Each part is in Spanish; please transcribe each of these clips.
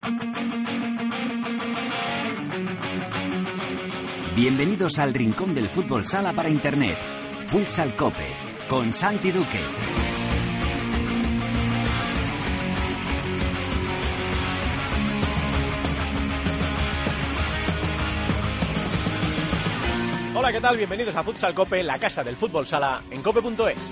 Bienvenidos al rincón del fútbol sala para internet. Futsal Cope, con Santi Duque. Hola, ¿qué tal? Bienvenidos a Futsal Cope, la casa del fútbol sala en cope.es.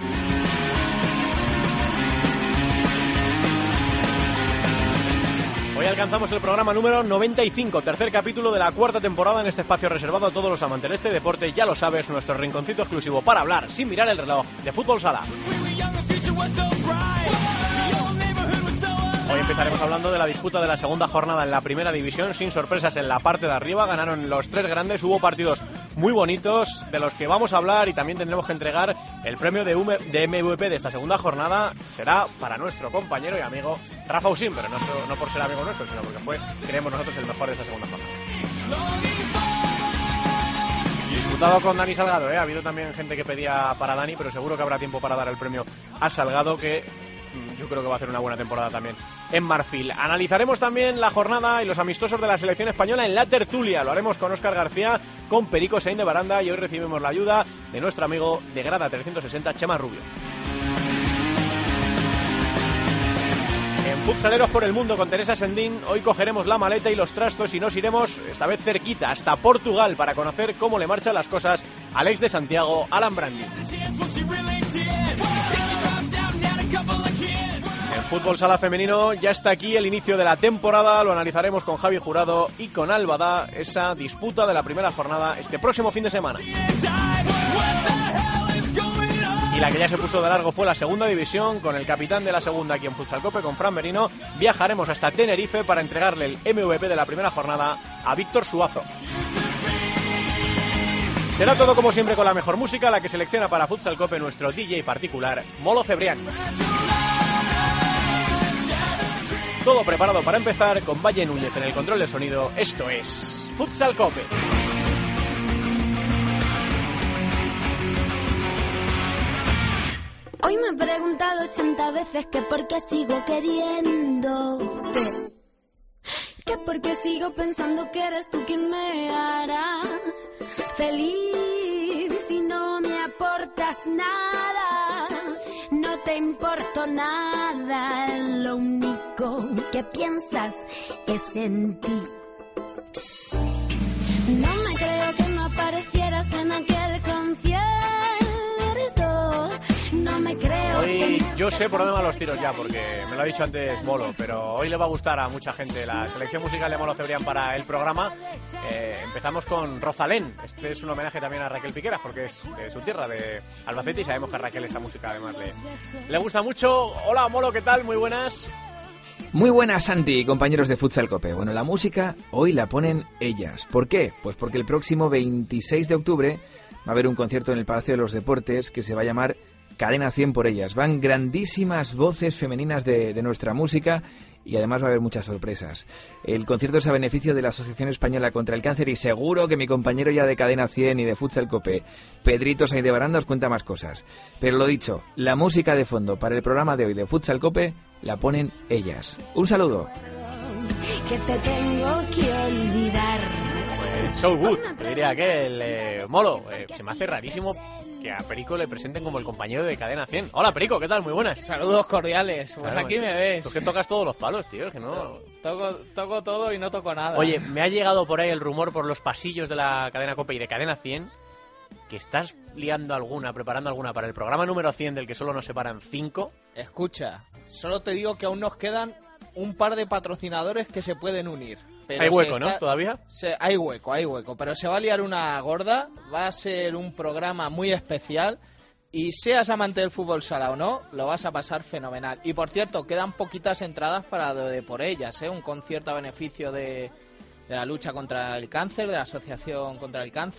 Hoy alcanzamos el programa número 95, tercer capítulo de la cuarta temporada en este espacio reservado a todos los amantes de este deporte. Ya lo sabes, nuestro rinconcito exclusivo para hablar, sin mirar el reloj, de fútbol sala. Hoy empezaremos hablando de la disputa de la segunda jornada en la primera división, sin sorpresas en la parte de arriba. Ganaron los tres grandes, hubo partidos muy bonitos de los que vamos a hablar y también tendremos que entregar el premio de MVP de esta segunda jornada. Será para nuestro compañero y amigo Rafa Usín, pero no por ser amigo nuestro, sino porque fue, creemos nosotros, el mejor de esta segunda jornada. Disputado con Dani Salgado, Ha habido también gente que pedía para Dani, pero seguro que habrá tiempo para dar el premio a Salgado, que yo creo que va a hacer una buena temporada también en Marfil. Analizaremos también la jornada y los amistosos de la selección española en la tertulia. Lo haremos con Óscar García, con Perico Sainz de Baranda, y hoy recibimos la ayuda de nuestro amigo de Grada 360, Chema Rubio. En Futsaleros por el Mundo con Teresa Sendín, hoy cogeremos la maleta y los trastos y nos iremos, esta vez cerquita, hasta Portugal, para conocer cómo le marchan las cosas al ex de Santiago, Alan Brandi. En fútbol sala femenino ya está aquí el inicio de la temporada, lo analizaremos con Javi Jurado y con Albada, esa disputa de la primera jornada este próximo fin de semana. Y la que ya se puso de largo fue la segunda división, con el capitán de la segunda aquí en Futsal Cope, con Fran Merino. Viajaremos hasta Tenerife para entregarle el MVP de la primera jornada a Víctor Suazo. Será todo como siempre con la mejor música, la que selecciona para Futsal Cope nuestro DJ particular, Molo Cebrián. Todo preparado para empezar con Valle Núñez en el control de sonido. Esto es Futsal Cope. Hoy me he preguntado 80 veces que por qué sigo queriéndote, que por qué sigo pensando que eres tú quien me hará feliz si no me aportas nada, no te importo nada, lo único que piensas es en ti. No me creo que no aparecieras en aquel concierto. No me creo. Hoy yo sé por dónde van los tiros ya, porque me lo ha dicho antes Molo, pero hoy le va a gustar a mucha gente la selección musical de Molo Cebrián para el programa. Empezamos con Rosalén. Este es un homenaje también a Raquel Piqueras, porque es de su tierra, de Albacete, y sabemos que a Raquel esta música además le gusta mucho. Hola Molo, ¿qué tal? Muy buenas. Muy buenas, Santi, compañeros de Futsal Cope. Bueno, la música hoy la ponen ellas. ¿Por qué? Pues porque el próximo 26 de octubre va a haber un concierto en el Palacio de los Deportes que se va a llamar Cadena 100 por ellas. Van grandísimas voces femeninas de nuestra música y además va a haber muchas sorpresas. El concierto es a beneficio de la Asociación Española contra el Cáncer y seguro que mi compañero ya de Cadena 100 y de Futsal Cope, Pedrito Sainz de Baranda, os cuenta más cosas. Pero lo dicho, la música de fondo para el programa de hoy de Futsal Cope la ponen ellas. Un saludo. Que te tengo que olvidar. So good, te diría aquel Molo. Se me hace rarísimo que a Perico le presenten como el compañero de Cadena 100. Hola Perico, ¿qué tal? Muy buenas. Saludos cordiales. Pues claro, aquí me ves. Tú que tocas todos los palos, tío, que no... Toco todo y no toco nada. Oye, me ha llegado por ahí el rumor por los pasillos de la Cadena Cope y de Cadena 100 que estás liando alguna, preparando alguna para el programa número 100 del que solo nos separan 5. Escucha, solo te digo que aún nos quedan un par de patrocinadores que se pueden unir. Pero hay hueco, ¿no? ¿Todavía? Hay hueco, pero se va a liar una gorda, va a ser un programa muy especial y seas amante del fútbol sala o no, lo vas a pasar fenomenal. Y por cierto, quedan poquitas entradas para de por ellas, un concierto a beneficio de la lucha contra el cáncer, de la Asociación contra el Cáncer,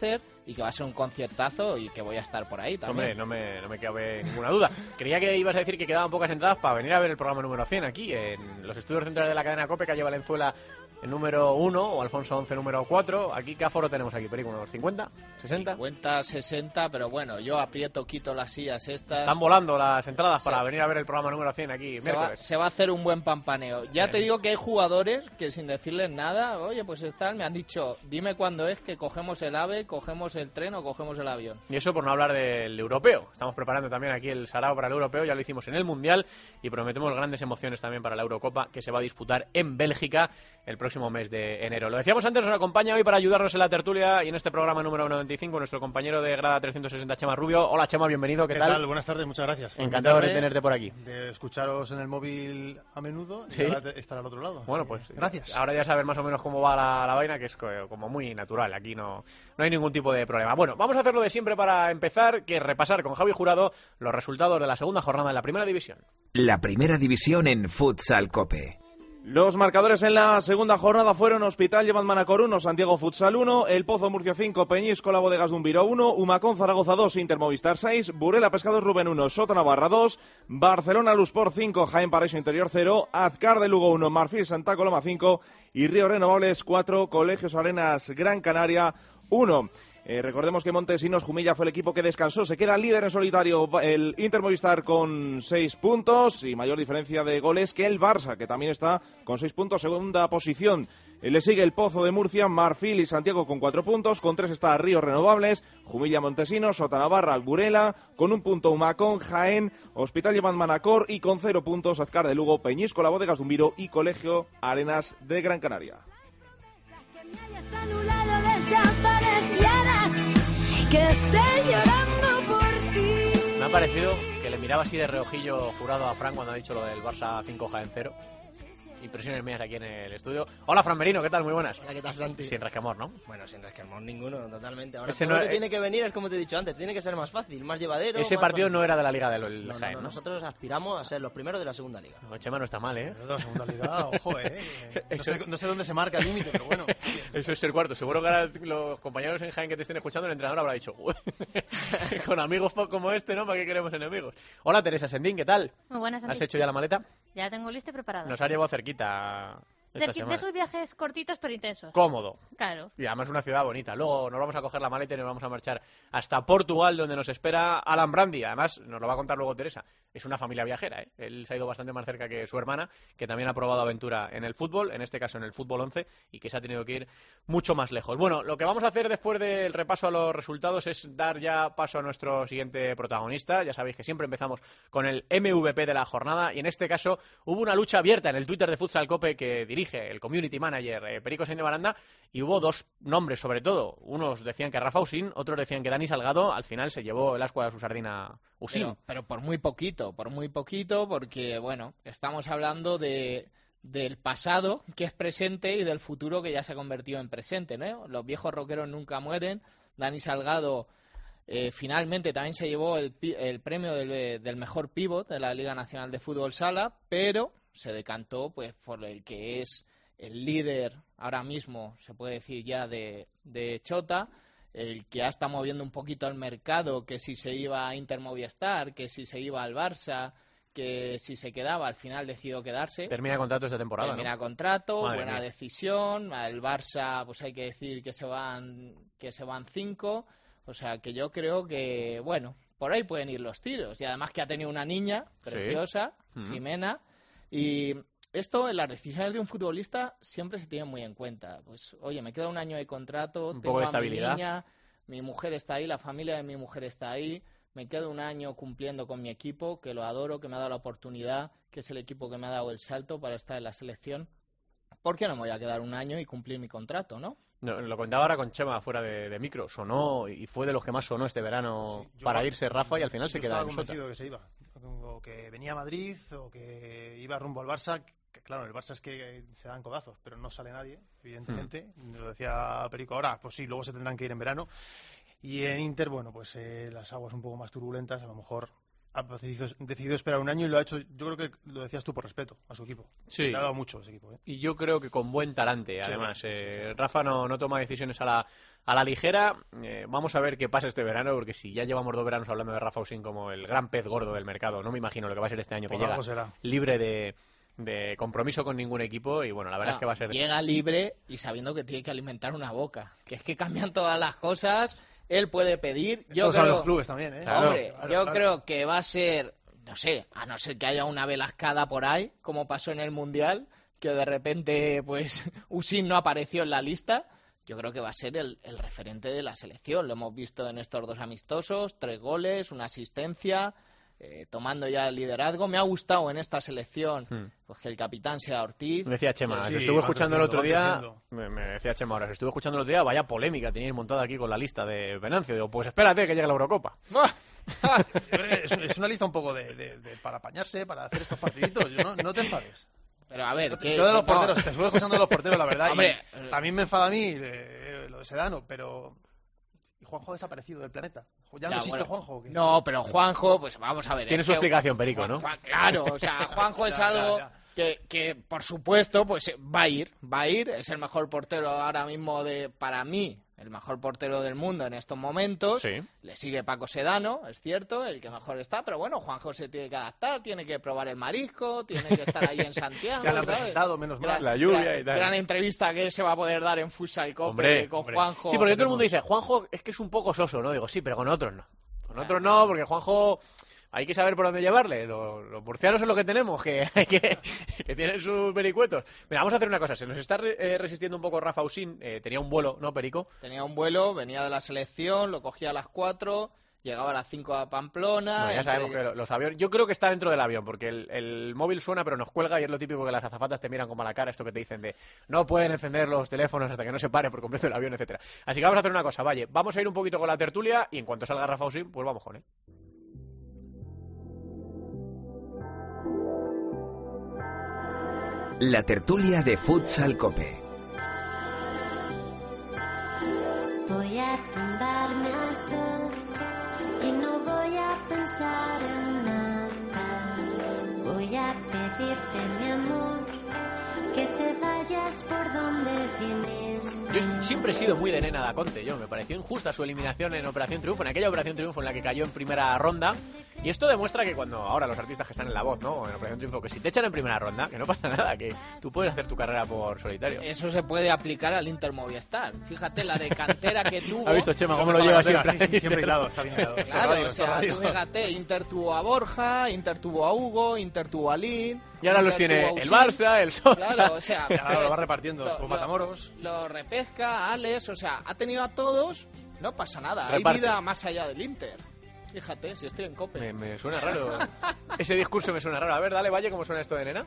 y que va a ser un conciertazo y que voy a estar por ahí también. Hombre, no me cabe ninguna duda. Creía que ibas a decir que quedaban pocas entradas para venir a ver el programa número 100 aquí, en los estudios centrales de la cadena COPE, calle Valenzuela, el número 1, o Alfonso 11, número 4. Aquí, ¿qué aforo tenemos aquí, Perico? ¿Unos 50? ¿60? 50, 60, pero bueno, yo aprieto, quito las sillas estas. Están volando las entradas para venir a ver el programa número 100 aquí, miércoles. Se va a hacer un buen pampaneo. Ya te digo que hay jugadores que sin decirles nada, oye, pues están, me han dicho, dime cuándo es que cogemos el AVE, cogemos el tren o cogemos el avión. Y eso por no hablar del europeo. Estamos preparando también aquí el sarao para el europeo, ya lo hicimos en el Mundial y prometemos grandes emociones también para la Eurocopa, que se va a disputar en Bélgica el próximo mes de enero. Lo decíamos antes, nos acompaña hoy para ayudarnos en la tertulia y en este programa número 95 nuestro compañero de Grada 360, Chema Rubio. Hola Chema, bienvenido, ¿qué tal? Buenas tardes, muchas gracias. Encantado de tenerte por aquí. De escucharos en el móvil a menudo y ¿Sí? ahora estar al otro lado. Bueno, pues gracias. Ahora ya sabes más o menos cómo va la vaina, que es como muy natural, aquí no hay ningún tipo de problema. Bueno, vamos a hacer lo de siempre para empezar, que es repasar con Javi Jurado los resultados de la segunda jornada de la Primera División. La Primera División en Futsal Cope. Los marcadores en la segunda jornada fueron Hospital Llevant Manacor 1, Santiago Futsal 1, El Pozo Murcia 5, Peñíscola Bodegas de Umbiro 1, Humacón Zaragoza 2, Inter Movistar 6, Burela Pescados Rubén 1, Sota Navarra 2, Barcelona Lusport 5, Jaén Paraíso Interior 0, Azcar de Lugo 1, Marfil Santa Coloma 5 y Río Renovables 4, Colegios Arenas Gran Canaria 1. Recordemos que Montesinos Jumilla fue el equipo que descansó, se queda líder en solitario el Inter Movistar con 6 puntos y mayor diferencia de goles que el Barça, que también está con 6 puntos, segunda posición. Le sigue el Pozo de Murcia, Marfil y Santiago con 4 puntos, con 3 está Ríos Renovables, Jumilla Montesinos, Sota Navarra, Burela, con 1 punto Humacón, Jaén, Hospital Llevant Manacor y con 0 puntos Azcar de Lugo, Peñíscola Bodegas de Umbiro y Colegio Arenas de Gran Canaria. Que esté llorando por ti. Me ha parecido que le miraba así de reojillo Jurado a Fran cuando ha dicho lo del Barça 5 Jaén 0. Impresiones mías aquí en el estudio. Hola, Fran Merino, ¿qué tal? Muy buenas. Hola, ¿qué tal, Santi? Sin resquemor, ¿no? Bueno, sin resquemor ninguno, totalmente. Ahora Ese todo no, lo que tiene que venir es como te he dicho antes, tiene que ser más fácil, más llevadero. Ese más partido fácil. no era de la Liga del Jaén, ¿no? Nosotros aspiramos a ser los primeros de la segunda liga. No, Chema no está mal, ¿eh? De la segunda liga, ojo, no sé dónde se marca el límite, pero bueno. Eso es el cuarto. Seguro que ahora los compañeros en Jaén que te estén escuchando, el entrenador habrá dicho, con amigos como este, ¿no? ¿Para qué queremos enemigos? Hola, Teresa Sendín, ¿qué tal? Muy buenas, Santi. ¿Has hecho ya la maleta? Ya la tengo lista y preparada. Nos ha llevado cerquita. De esos viajes cortitos pero intensos. Cómodo. Claro. Y además una ciudad bonita. Luego nos vamos a coger la maleta y nos vamos a marchar hasta Portugal, donde nos espera Alan Brandi. Además, nos lo va a contar luego Teresa. Es una familia viajera, ¿eh? Él se ha ido bastante más cerca que su hermana, que también ha probado aventura en el fútbol, en este caso en el fútbol 11, y que se ha tenido que ir mucho más lejos. Bueno, lo que vamos a hacer después del repaso a los resultados es dar ya paso a nuestro siguiente protagonista. Ya sabéis que siempre empezamos con el MVP de la jornada, y en este caso hubo una lucha abierta en el Twitter de Futsal Cope que dirige el community manager Perico Sainz de Baranda, y hubo dos nombres sobre todo. Unos decían que Rafa Usín, otros decían que Dani Salgado. Al final se llevó el ascua de su sardina Usín. Pero por muy poquito, porque bueno, estamos hablando del pasado que es presente y del futuro que ya se ha convertido en presente, ¿no? Los viejos rockeros nunca mueren. Dani Salgado finalmente también se llevó el premio del mejor pívot de la Liga Nacional de Fútbol Sala, pero se decantó pues por el que es el líder ahora mismo, se puede decir ya, de Chota, el que ha estado moviendo un poquito el mercado, que si se iba a Inter Movistar, que si se iba al Barça, que si se quedaba, al final decidió quedarse. Termina contrato esta temporada, Termina ¿no? contrato, Madre buena mía. decisión. Al Barça, pues hay que decir que se van 5. O sea, que yo creo que, bueno, por ahí pueden ir los tiros. Y además que ha tenido una niña preciosa, Jimena, y esto en las decisiones de un futbolista siempre se tiene muy en cuenta. Pues, oye, me queda un año de contrato, Un tengo poco de a mi estabilidad. niña, mi mujer está ahí, la familia de mi mujer está ahí, me quedo un año cumpliendo con mi equipo, que lo adoro, que me ha dado la oportunidad, que es el equipo que me ha dado el salto para estar en la selección. ¿Por qué no me voy a quedar un año y cumplir mi contrato, no? No, lo contaba ahora con Chema fuera de micro. Sonó y fue de los que más sonó este verano para irse Rafa, y al final se queda en Yo Sota. estaba convencido que se iba. O que venía a Madrid o que iba rumbo al Barça. Que, claro, el Barça es que se dan codazos, pero no sale nadie, evidentemente. Lo decía Perico ahora, pues sí, luego se tendrán que ir en verano. Y en Inter, bueno, pues las aguas un poco más turbulentas, a lo mejor ha decidido esperar un año y lo ha hecho, yo creo que lo decías tú, por respeto a su equipo. Sí. Le ha dado mucho a ese equipo. Y yo creo que con buen talante, además. Sí. Rafa no toma decisiones a la ligera. Vamos a ver qué pasa este verano, porque si ya llevamos 2 veranos hablando de Rafa Usín como el gran pez gordo del mercado, no me imagino lo que va a ser este año, que llega libre de compromiso con ningún equipo, y bueno, la verdad es que va a ser... Llega libre y sabiendo que tiene que alimentar una boca. Que es que cambian todas las cosas, él puede pedir... Eso son los clubes también, ¿eh? Hombre, claro. Creo que va a ser... No sé, a no ser que haya una velascada por ahí, como pasó en el Mundial, que de repente, pues, Usín no apareció en la lista. Yo creo que va a ser el referente de la selección. Lo hemos visto en estos 2 amistosos, 3 goles, una asistencia, tomando ya el liderazgo. Me ha gustado en esta selección pues que el capitán sea Ortiz. Me decía Chema, Sí, estuve escuchando el otro día, me decía Chema ahora, estuve escuchando el otro día, vaya polémica tenéis montada aquí con la lista de Venancio. Digo, pues espérate que llegue la Eurocopa. Es una lista un poco para apañarse, para hacer estos partiditos. No te enfades. Pero a ver, yo de los porteros, te estuve escuchando de los porteros, la verdad. Hombre, y también me enfada a mí lo de Sedano, pero... ¿Y Juanjo ha desaparecido del planeta? ¿Ya no existe Juanjo? ¿Qué? No, pero Juanjo, pues vamos a ver. Tiene su explicación, Perico, ¿no? Claro, o sea, Juanjo es algo... Que por supuesto pues va a ir, es el mejor portero ahora mismo para mí, el mejor portero del mundo en estos momentos. Sí. Le sigue Paco Sedano, es cierto, el que mejor está, pero bueno, Juanjo se tiene que adaptar, tiene que probar el marisco, tiene que estar ahí en Santiago. Ya lo han presentado, menos mal. La lluvia y tal. Gran entrevista que se va a poder dar en Futsal Cope con Juanjo. Sí, porque todo el mundo dice, Juanjo es que es un poco soso, ¿no? Digo, sí, pero con otros no. Con otros no, porque Juanjo... Hay que saber por dónde llevarle. Los murcianos es lo que tenemos, que tienen sus vericuetos. Mira, vamos a hacer una cosa. Se nos está resistiendo un poco Rafa Usín. Tenía un vuelo, ¿no, Perico? Tenía un vuelo, venía de la selección, lo cogía a las 4, llegaba a las 5 a Pamplona. Bueno, ya sabemos que los aviones... Yo creo que está dentro del avión, porque el móvil suena pero nos cuelga y es lo típico que las azafatas te miran con mala cara, esto que te dicen de no pueden encender los teléfonos hasta que no se pare por completo el avión, etcétera. Así que vamos a hacer una cosa, vaya, vamos a ir un poquito con la tertulia y en cuanto salga Rafa Usín, pues vamos con él. La tertulia de Futsal Cope. Voy a tumbarme al sol y no voy a pensar en nada. Voy a pedirte, mi amor, que te vayas por donde vienes. Yo siempre he sido muy de Nena da Conte. Me pareció injusta su eliminación en Operación Triunfo, en aquella Operación Triunfo en la que cayó en primera ronda. Y esto demuestra que cuando ahora los artistas que están en La Voz, ¿no? En Operación Triunfo, que si te echan en primera ronda, que no pasa nada, que tú puedes hacer tu carrera por solitario. Eso se puede aplicar al Inter Movistar. Fíjate la de cantera que tuvo. ¿Ha visto Chema cómo lo lleva siempre? Sí, siempre hilado, está bien hilado. Claro, o sea, tú fíjate, Inter tuvo a Borja, Inter tuvo a Hugo, Inter tuvo a Lin. Y ahora los tiene el Barça, el Sosa. Claro, o sea, ahora lo va repartiendo con Matamoros. Lo repesca, Alex, o sea, ha tenido a todos, no pasa nada. Reparte. Hay vida más allá del Inter. Fíjate, si estoy en Cope. Me suena raro. Ese discurso me suena raro. A ver, dale, Valle, ¿cómo suena esto de Nena?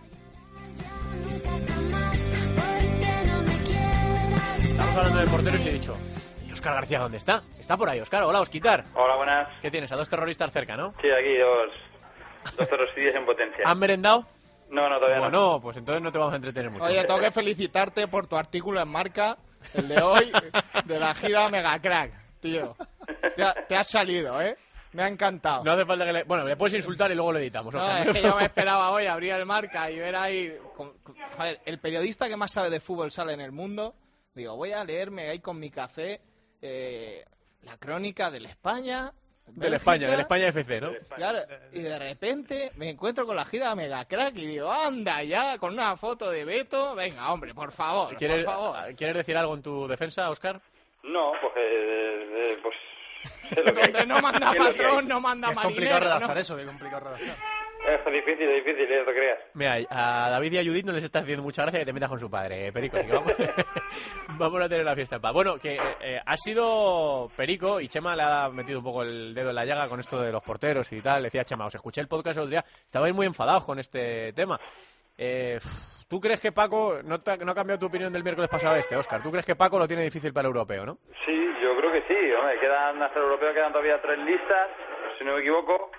Estamos hablando de porteros y he dicho, ¿y Óscar García dónde está? Está por ahí, Óscar. Hola, Osquitar. Hola, buenas. ¿Qué tienes? A 2 terroristas cerca, ¿no? Sí, aquí dos terroricidios en potencia. ¿Han merendado? No, todavía no. Bueno, pues entonces no te vamos a entretener mucho. Oye, tengo que felicitarte por tu artículo en Marca, el de hoy, de la gira Megacrack, tío. Te has salido, ¿eh? Me ha encantado. No hace falta que le... Bueno, le puedes insultar y luego lo editamos. No, es que yo me esperaba hoy abrir el Marca y ver ahí... Joder, el periodista que más sabe de fútbol sale en el mundo. Digo, voy a leerme ahí con mi café la crónica del España... Del España FC, ¿no? Claro, y de repente me encuentro con la gira de Megacrack y digo, anda ya, con una foto de Beto. Venga, hombre, por favor, por favor. ¿Quieres decir algo en tu defensa, Óscar? No, pues donde no manda patrón, no manda marinero. Es complicado redactar eso, es complicado redactar. Es difícil, no te creas. Mira, a David y a Judith no les está haciendo mucha gracia que te metas con su padre, Perico. Vamos a tener la fiesta en paz. Bueno, que ha sido Perico y Chema le ha metido un poco el dedo en la llaga con esto de los porteros y tal. Decía Chema, os escuché el podcast el otro día, estabais muy enfadados con este tema. ¿Tú crees que Paco, no ha cambiado tu opinión del miércoles pasado Óscar? ¿Tú crees que Paco lo tiene difícil para el europeo, no? Sí, yo creo que sí. Hombre, hasta el europeo quedan todavía 3 listas, si no me equivoco.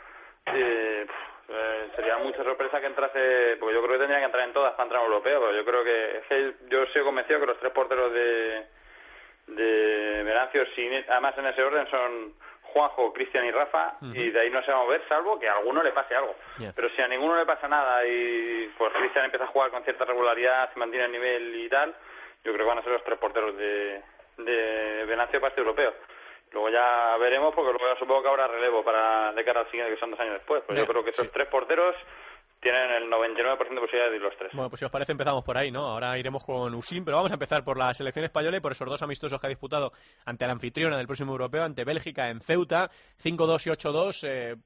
Sería mucha sorpresa que entrase, porque yo creo que tendría que entrar en todas para entrar en europeo, pero yo creo que yo estoy convencido que los 3 porteros de Venancio, además en ese orden, son Juanjo, Cristian y Rafa, y de ahí no se va a mover, salvo que a alguno le pase algo. Pero si a ninguno le pasa nada y pues Cristian empieza a jugar con cierta regularidad, se mantiene el nivel y tal, yo creo que van a ser los 3 porteros de Venancio para este europeo. Luego ya veremos, porque luego ya supongo que habrá relevo de cara al siguiente, que son 2 años después. Pues yo creo que esos 3 porteros tienen el 99% de posibilidad de ir los 3. Bueno, pues si os parece empezamos por ahí, ¿no? Ahora iremos con Usim, pero vamos a empezar por la selección española y por esos 2 amistosos que ha disputado ante la anfitriona del próximo europeo, ante Bélgica en Ceuta, 5-2 y 8-2.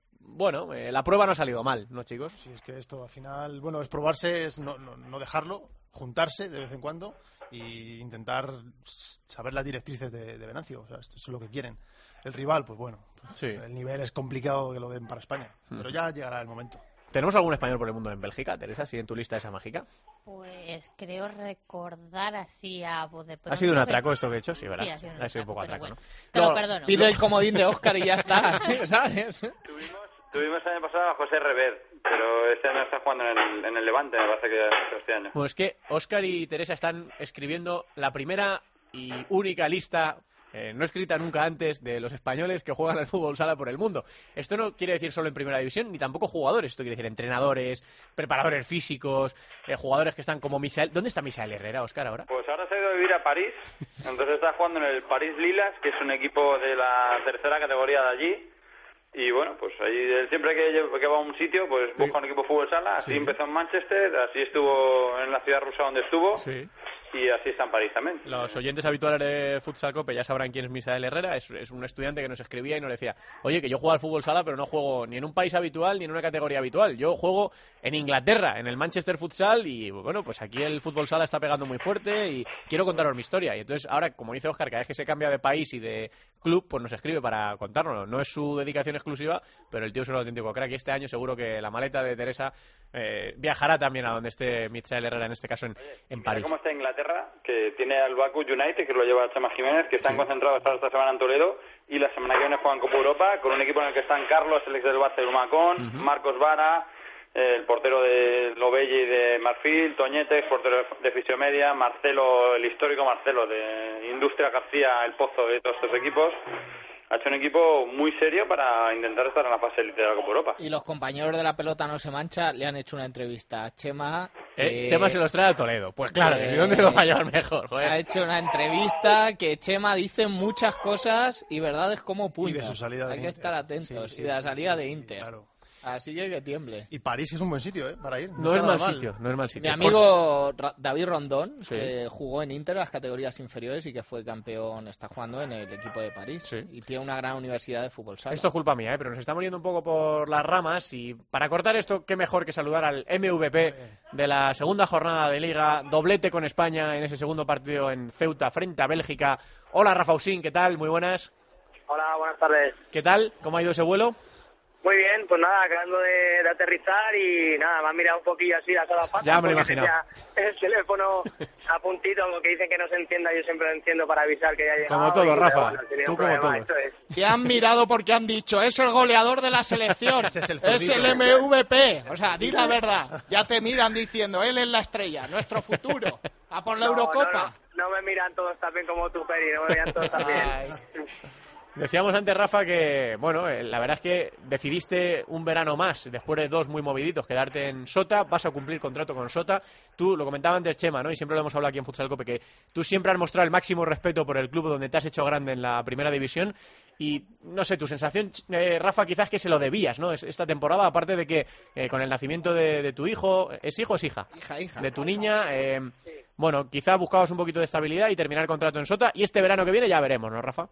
La prueba no ha salido mal, ¿no, chicos? Sí, es que esto al final, bueno, es probarse, es no dejarlo, juntarse de vez en cuando y intentar saber las directrices de Venancio. O sea, esto es lo que quieren. El rival, pues bueno, el nivel es complicado que lo den para España, pero ya llegará el momento. ¿Tenemos algún español por el mundo en Bélgica, Teresa, si en tu lista esa mágica? Pues creo recordar así a voz de pronto. ¿Ha sido un atraco esto que he hecho? Sí, ¿verdad? Sí, ha sido un poco atraco, bueno, ¿no? Te lo perdono. Pide el comodín de Óscar y ya está, ¿sabes? Tuvimos el año pasado a José Rever, pero este año está jugando en el Levante, me parece que este año. Pues que Óscar y Teresa están escribiendo la primera y única lista no escrita nunca antes de los españoles que juegan al fútbol sala por el mundo. Esto no quiere decir solo en primera división, ni tampoco jugadores. Esto quiere decir entrenadores, preparadores físicos, jugadores que están como Misael. ¿Dónde está Misael Herrera, Óscar, ahora? Pues ahora se ha ido a vivir a París, entonces está jugando en el París Lilas, que es un equipo de la 3ª categoría de allí. Y bueno, pues ahí él siempre que va a un sitio, pues busca un equipo de fútbol sala. Así empezó en Manchester, así estuvo en la ciudad rusa donde estuvo. Sí. Y así está en París también. Los oyentes habituales de Futsal Cope ya sabrán quién es Misael Herrera. Es un estudiante que nos escribía y nos decía: oye, que yo juego al fútbol sala, pero no juego ni en un país habitual ni en una categoría habitual. Yo juego en Inglaterra, en el Manchester Futsal, y bueno, pues aquí el fútbol sala está pegando muy fuerte y quiero contaros mi historia. Y entonces ahora, como dice Óscar, cada vez que se cambia de país y de club, pues nos escribe para contárnoslo. No es su dedicación exclusiva, pero el tío es un auténtico crack. Y este año seguro que la maleta de Teresa viajará también a donde esté Misael Herrera, en este caso en París. ¿Cómo está Inglaterra? Que tiene al Baku United, que lo lleva Chema Jiménez, que están concentrados para esta semana en Toledo, y la semana que viene juegan Copa Europa con un equipo en el que están Carlos, el ex del Barça de Humacón, Marcos Vara, el portero de Lobelle y de Marfil, Toñete, portero de Fisiomedia, Marcelo, el histórico Marcelo de Industria García, el Pozo, de todos estos equipos. Ha hecho un equipo muy serio para intentar estar en la fase élite de la Copa Europa. Y los compañeros de La Pelota No Se Mancha le han hecho una entrevista a Chema. Chema se los trae a Toledo. Pues claro, ¿de dónde se lo va a llevar mejor? Joder. Ha hecho una entrevista que Chema dice muchas cosas y verdades como puntas. Y de su salida de Hay que Inter. estar atentos. Y de la salida de Inter. Claro. Así que tiemble. Y París es un buen sitio, para ir. No es mal sitio, no es mal sitio. Mi amigo David Rondón, que jugó en Inter las categorías inferiores y que fue campeón, está jugando en el equipo de París. Sí. Y tiene una gran universidad de fútbol sala. Esto es culpa mía, pero nos estamos yendo un poco por las ramas. Y para cortar esto, qué mejor que saludar al MVP de la segunda jornada de Liga. Doblete con España en ese segundo partido en Ceuta frente a Bélgica. Hola, Rafa Usín, ¿qué tal? Muy buenas. Hola, buenas tardes. ¿Qué tal? ¿Cómo ha ido ese vuelo? Muy bien, pues nada, acabando de aterrizar y nada, me han mirado un poquillo así las horas pasan. Ya me lo he imaginado. El teléfono a puntito, lo que dicen que no se entienda, yo siempre lo entiendo para avisar que ya ha llegado. Como todo, Rafa, bueno, tú como todo. Te han mirado porque han dicho, es el goleador de la selección, es el MVP. O sea, di la verdad, ya te miran diciendo, él es la estrella, nuestro futuro, a por la Eurocopa. No me miran todos tan bien como tú, Peri, no me miran todos tan bien. Decíamos antes, Rafa, que bueno, la verdad es que decidiste un verano más, después de 2 muy moviditos, quedarte en Sota, vas a cumplir contrato con Sota. Tú, lo comentaba antes Chema, ¿no? Y siempre lo hemos hablado aquí en Futsal Cope, que tú siempre has mostrado el máximo respeto por el club donde te has hecho grande en la primera división. Y, no sé, tu sensación, Rafa, quizás que se lo debías, ¿no? Esta temporada, aparte de que con el nacimiento de tu hijo, ¿es hijo o es hija? Hija. De tu niña, bueno, quizás buscabas un poquito de estabilidad y terminar el contrato en Sota. Y este verano que viene ya veremos, ¿no, Rafa?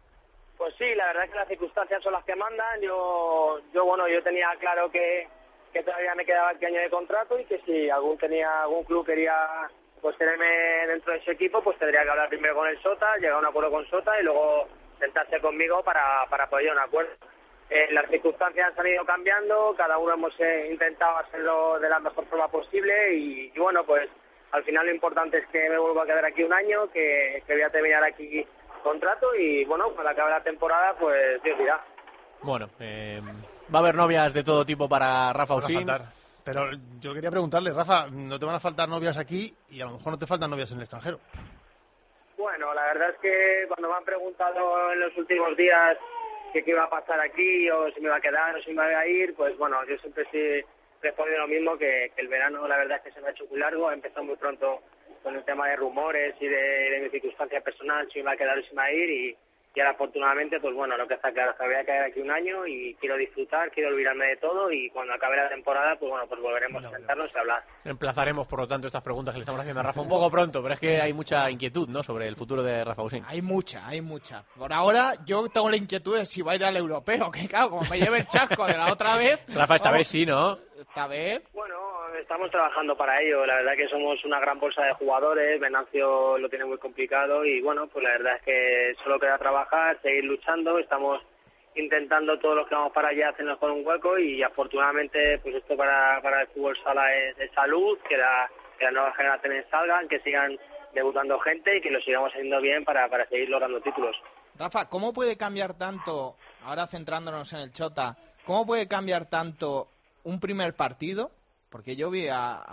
Pues sí, la verdad es que las circunstancias son las que mandan. Yo tenía claro que todavía me quedaba este año de contrato y que si algún club quería pues tenerme dentro de ese equipo, pues tendría que hablar primero con el Sota, llegar a un acuerdo con Sota y luego sentarse conmigo para poder llegar a un acuerdo. Las circunstancias han ido cambiando, cada uno hemos intentado hacerlo de la mejor forma posible y bueno, pues al final lo importante es que me vuelvo a quedar aquí un año, que voy a terminar aquí contrato y bueno, cuando acabe la temporada pues Dios dirá. Bueno, va a haber novias de todo tipo para Rafa Usín. Pero yo quería preguntarle, Rafa, ¿no te van a faltar novias aquí y a lo mejor no te faltan novias en el extranjero? Bueno, la verdad es que cuando me han preguntado en los últimos días qué iba a pasar aquí, o si me iba a quedar, o si me iba a ir, pues bueno, yo siempre sí respondo lo mismo, que el verano la verdad es que se me ha hecho muy largo, empezó muy pronto con el tema de rumores y de mi circunstancia personal, si me iba a quedar o si me iba a ir, y ahora afortunadamente, pues bueno, lo que está claro es que voy a quedar aquí un año y quiero disfrutar, quiero olvidarme de todo, y cuando acabe la temporada, pues bueno, pues volveremos a sentarnos y a hablar. Emplazaremos, por lo tanto, estas preguntas que le estamos haciendo a Rafa un poco pronto, pero es que hay mucha inquietud, ¿no?, sobre el futuro de Rafa Usín. Hay mucha. Por ahora, yo tengo la inquietud de si va a ir al europeo, que claro, como me lleve el chasco de la otra vez... Rafa, esta vez sí, ¿no? Esta vez... Bueno, estamos trabajando para ello. La verdad que somos una gran bolsa de jugadores. Venancio lo tiene muy complicado y bueno, pues la verdad es que solo queda trabajar, seguir luchando. Estamos intentando todos los que vamos para allá hacernos con un hueco, y afortunadamente pues esto para el fútbol sala es de salud, que las nuevas generaciones salgan, que sigan debutando gente y que lo sigamos haciendo bien para seguir logrando títulos. Rafa, ¿cómo puede cambiar tanto, ahora centrándonos en el Chota, cómo puede cambiar tanto un primer partido? Porque yo vi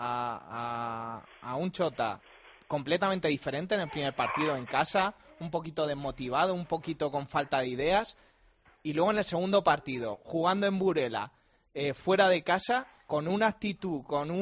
a un Chota completamente diferente en el primer partido en casa, un poquito desmotivado, un poquito con falta de ideas, y luego en el segundo partido, jugando en Burela, fuera de casa, con una actitud,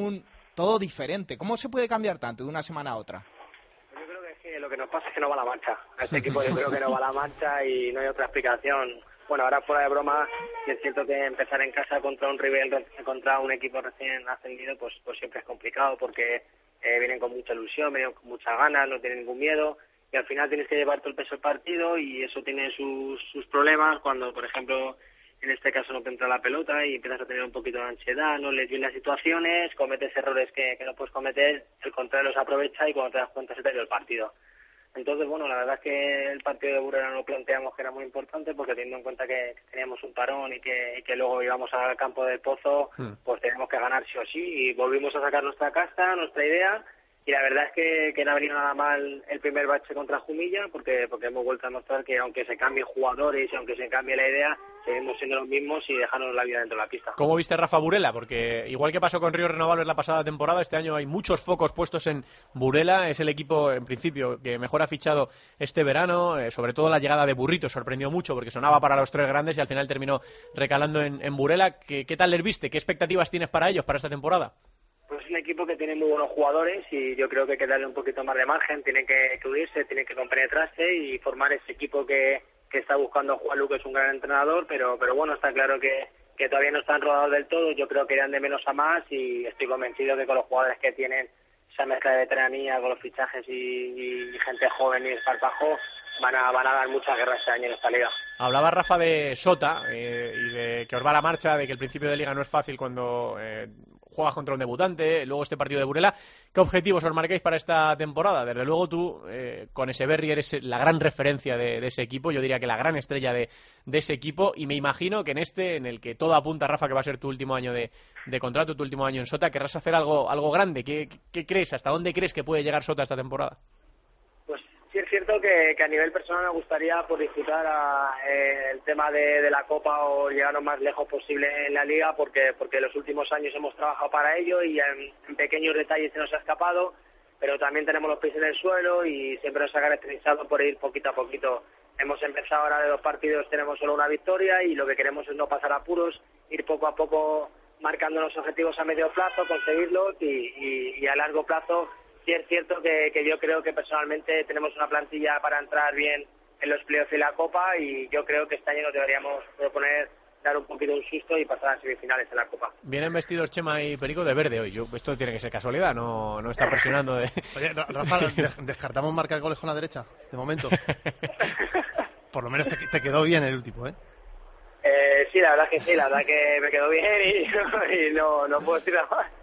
todo diferente. ¿Cómo se puede cambiar tanto de una semana a otra? Yo creo que lo que nos pasa es que no va la marcha. A este equipo yo creo que no va la marcha y no hay otra explicación. Bueno, ahora fuera de broma, es cierto que empezar en casa contra un rival, contra un equipo recién ascendido, pues siempre es complicado, porque vienen con mucha ilusión, vienen con muchas ganas, no tienen ningún miedo, y al final tienes que llevar todo el peso del partido, y eso tiene sus problemas cuando, por ejemplo, en este caso no te entra la pelota y empiezas a tener un poquito de ansiedad, no lees bien las situaciones, cometes errores que no puedes cometer, el contrario los aprovecha y cuando te das cuenta se te ha ido el partido. Entonces, bueno, la verdad es que el partido de Burela lo planteamos que era muy importante, porque teniendo en cuenta que teníamos un parón y que luego íbamos al campo del Pozo, pues teníamos que ganar sí o sí, y volvimos a sacar nuestra casta, nuestra idea, y la verdad es que no ha venido nada mal el primer bache contra Jumilla, porque hemos vuelto a mostrar que aunque se cambien jugadores y aunque se cambie la idea, seguimos siendo los mismos y dejarnos la vida dentro de la pista. ¿Cómo viste Rafa Burela? Porque igual que pasó con Río Renovables la pasada temporada, este año hay muchos focos puestos en Burela. Es el equipo, en principio, que mejor ha fichado este verano. Sobre todo la llegada de Burrito sorprendió mucho, porque sonaba para los tres grandes y al final terminó recalando en Burela. ¿Qué tal les viste? ¿Qué expectativas tienes para ellos, para esta temporada? Pues es un equipo que tiene muy buenos jugadores y yo creo que hay que darle un poquito más de margen. Tienen que unirse, tienen que compenetrarse y formar ese equipo que está buscando Juanlu, que es un gran entrenador, pero bueno, está claro que todavía no están rodados del todo. Yo creo que irán de menos a más y estoy convencido que con los jugadores que tienen, esa mezcla de veteranía con los fichajes y gente joven y esparpajo, van a dar mucha guerra este año en esta liga. Hablaba Rafa de Sota y de que os va la marcha, de que el principio de liga no es fácil cuando juegas contra un debutante, luego este partido de Burela. ¿Qué objetivos os marquéis para esta temporada? Desde luego tú, con Echeverri, eres la gran referencia de ese equipo, yo diría que la gran estrella de ese equipo, y me imagino que en el que todo apunta, Rafa, que va a ser tu último año de contrato, tu último año en Sota, querrás hacer algo grande. ¿Qué crees? ¿Hasta dónde crees que puede llegar Sota esta temporada? Pues sí es cierto que a nivel personal me gustaría disfrutar el tema de la Copa o llegar lo más lejos posible en la Liga, porque los últimos años hemos trabajado para ello y en pequeños detalles se nos ha escapado, pero también tenemos los pies en el suelo y siempre nos ha caracterizado por ir poquito a poquito. Hemos empezado ahora de 2 partidos, tenemos solo una victoria y lo que queremos es no pasar apuros, ir poco a poco marcando los objetivos a medio plazo, conseguirlos y a largo plazo. Sí es cierto que yo creo que personalmente tenemos una plantilla para entrar bien en los playoffs y la Copa, y yo creo que este año nos deberíamos proponer dar un poquito un susto y pasar a semifinales en la Copa. Vienen vestidos Chema y Perico de verde hoy. Esto tiene que ser casualidad, no está presionando de... Oye, Rafa, descartamos marcar goles con la derecha, de momento. Por lo menos te quedó bien el último, ¿eh? Sí, la verdad que sí, la verdad que me quedó bien y no puedo decir nada más.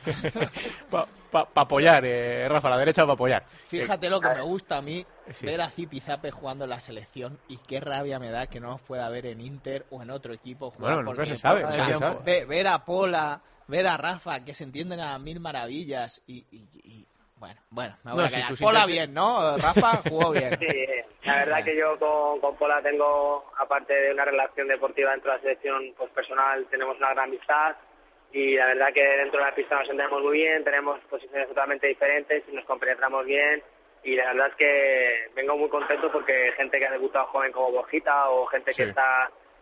Para apoyar, Rafa, la derecha para apoyar. Fíjate lo que me gusta a mí, ver a Zipizape jugando en la selección, y qué rabia me da que no nos pueda ver en Inter o en otro equipo jugar. Bueno, nunca se sabe. Ver a Pola, ver a Rafa, que se entienden a mil maravillas y bueno, me voy a callar. Pola bien, ¿no? Rafa jugó bien. Sí, la verdad que yo con Pola tengo, aparte de una relación deportiva dentro de la selección, pues personal, tenemos una gran amistad. Y la verdad que dentro de la pista nos entendemos muy bien, tenemos posiciones totalmente diferentes y nos compenetramos bien. Y la verdad es que vengo muy contento porque gente que ha debutado joven como Borjita o gente que está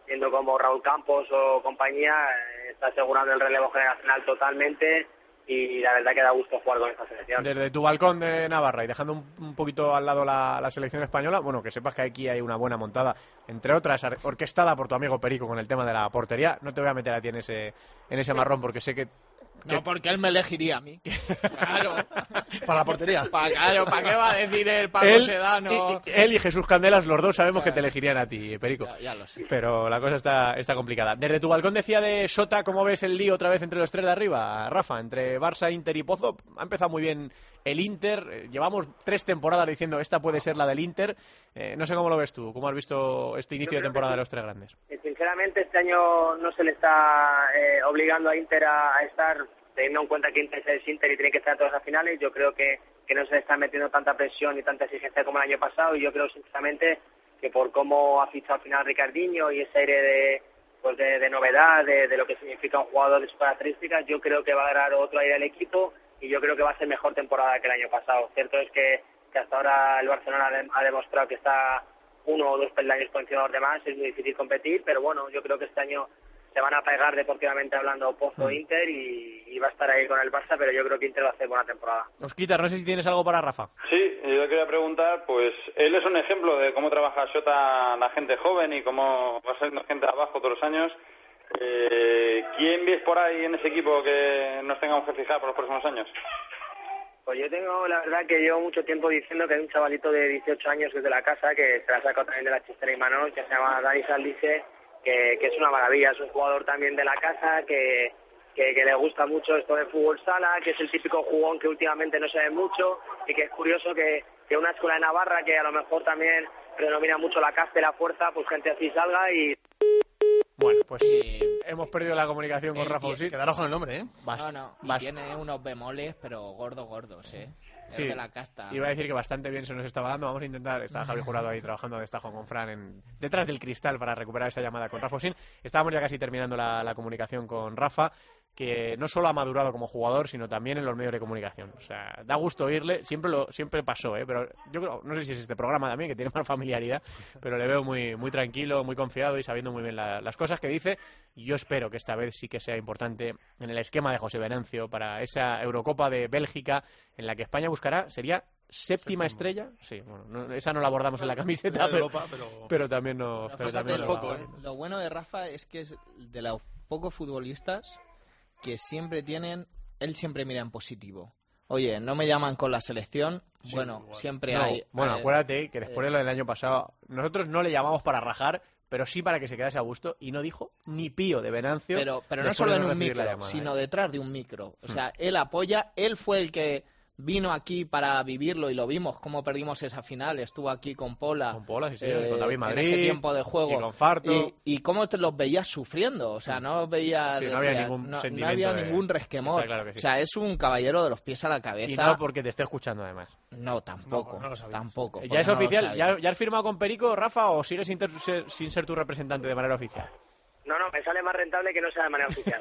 viendo como Raúl Campos o compañía está asegurando el relevo generacional totalmente, y la verdad que da gusto jugar con esta selección. Desde tu balcón de Navarra y dejando un poquito al lado la selección española, bueno, que sepas que aquí hay una buena montada, entre otras orquestada por tu amigo Perico con el tema de la portería. No te voy a meter a ti en ese marrón porque sé que... No, porque él me elegiría a mí. Claro. Para la portería. Claro, ¿para qué va a decir el Pablo Sedano? Él y Jesús Candelas, los dos sabemos que te elegirían a ti, Perico. Ya lo sé. Pero la cosa está complicada. Desde tu balcón decía de Sota, ¿cómo ves el lío otra vez entre los tres de arriba, Rafa? Entre Barça, Inter y Pozo. Ha empezado muy bien el Inter. Llevamos 3 temporadas diciendo esta puede ser la del Inter. No sé cómo lo ves tú. ¿Cómo has visto este inicio de temporada de los tres grandes? Sinceramente, este año no se le está obligando a Inter a estar, teniendo en cuenta que Inter es Inter y tiene que estar a todas las finales. Yo creo que no se le está metiendo tanta presión y tanta exigencia como el año pasado, y yo creo sinceramente que por cómo ha fichado al final Ricardinho y ese aire de novedad, de lo que significa un jugador de sus características, yo creo que va a dar otro aire al equipo, y yo creo que va a ser mejor temporada que el año pasado. Cierto es que hasta ahora el Barcelona ha demostrado que está 1 o 2 peldaños por encima de los demás, es muy difícil competir, pero bueno, yo creo que este año se van a pegar deportivamente hablando Pozo Inter, y va a estar ahí con el Barça, pero yo creo que Inter va a hacer buena temporada. Osquitar, no sé si tienes algo para Rafa. Sí, yo quería preguntar, pues él es un ejemplo de cómo trabaja Xota la gente joven y cómo va saliendo gente abajo todos los años. ¿Quién ves por ahí en ese equipo que nos tengamos que fijar por los próximos años? Pues yo tengo, la verdad, que llevo mucho tiempo diciendo que hay un chavalito de 18 años desde la casa, que se la ha sacado también de la Chistera y Manol, que se llama Dani Saldice, que es una maravilla. Es un jugador también de la casa, que le gusta mucho esto de fútbol sala, que es el típico jugón que últimamente no se ve mucho, y que es curioso que una escuela de Navarra, que a lo mejor también predomina mucho la casta y la fuerza, pues gente así salga y... Bueno, pues hemos perdido la comunicación con Rafa Usín. Quedaros con el nombre, ¿eh? Y tiene unos bemoles, pero gordos, ¿eh? Sí, de la casta. Iba a decir que bastante bien se nos estaba dando. Vamos a intentar, está Javi Jurado ahí trabajando de destajo con Fran detrás del cristal para recuperar esa llamada con Rafa Usín. Estábamos ya casi terminando la comunicación con Rafa, que no solo ha madurado como jugador, sino también en los medios de comunicación. O sea, da gusto oírle, siempre pasó, pero yo creo, no sé si es este programa también, que tiene más familiaridad, pero le veo muy, muy tranquilo, muy confiado y sabiendo muy bien las cosas que dice, y yo espero que esta vez sí que sea importante en el esquema de José Venancio para esa Eurocopa de Bélgica, en la que España buscará, sería séptima estrella. Sí, bueno, esa no la abordamos en la camiseta, pero también no... Lo bueno de Rafa es que es de los pocos futbolistas que siempre él siempre mira en positivo. Oye, no me llaman con la selección, sí, bueno, igual. Siempre hay... Bueno, acuérdate que después de lo del año pasado, nosotros no le llamamos para rajar, pero sí para que se quedase a gusto, y no dijo ni pío de Venancio. Pero no solo en un micro, sino detrás de un micro. O sea, él apoya, él fue el que vino aquí para vivirlo, y lo vimos cómo perdimos esa final. Estuvo aquí con Pola, con David Madrid, en ese tiempo de juego, y con Farto, y cómo te los veías sufriendo. O sea, no los veías, no había ningún resquemor. Claro que sí. O sea, es un caballero de los pies a la cabeza. Y no porque te esté escuchando, además. No, tampoco. Tampoco. ¿Ya es oficial? ¿Ya has firmado con Perico, Rafa, o sigues sin ser tu representante de manera oficial? No, me sale más rentable que no sea de manera oficial.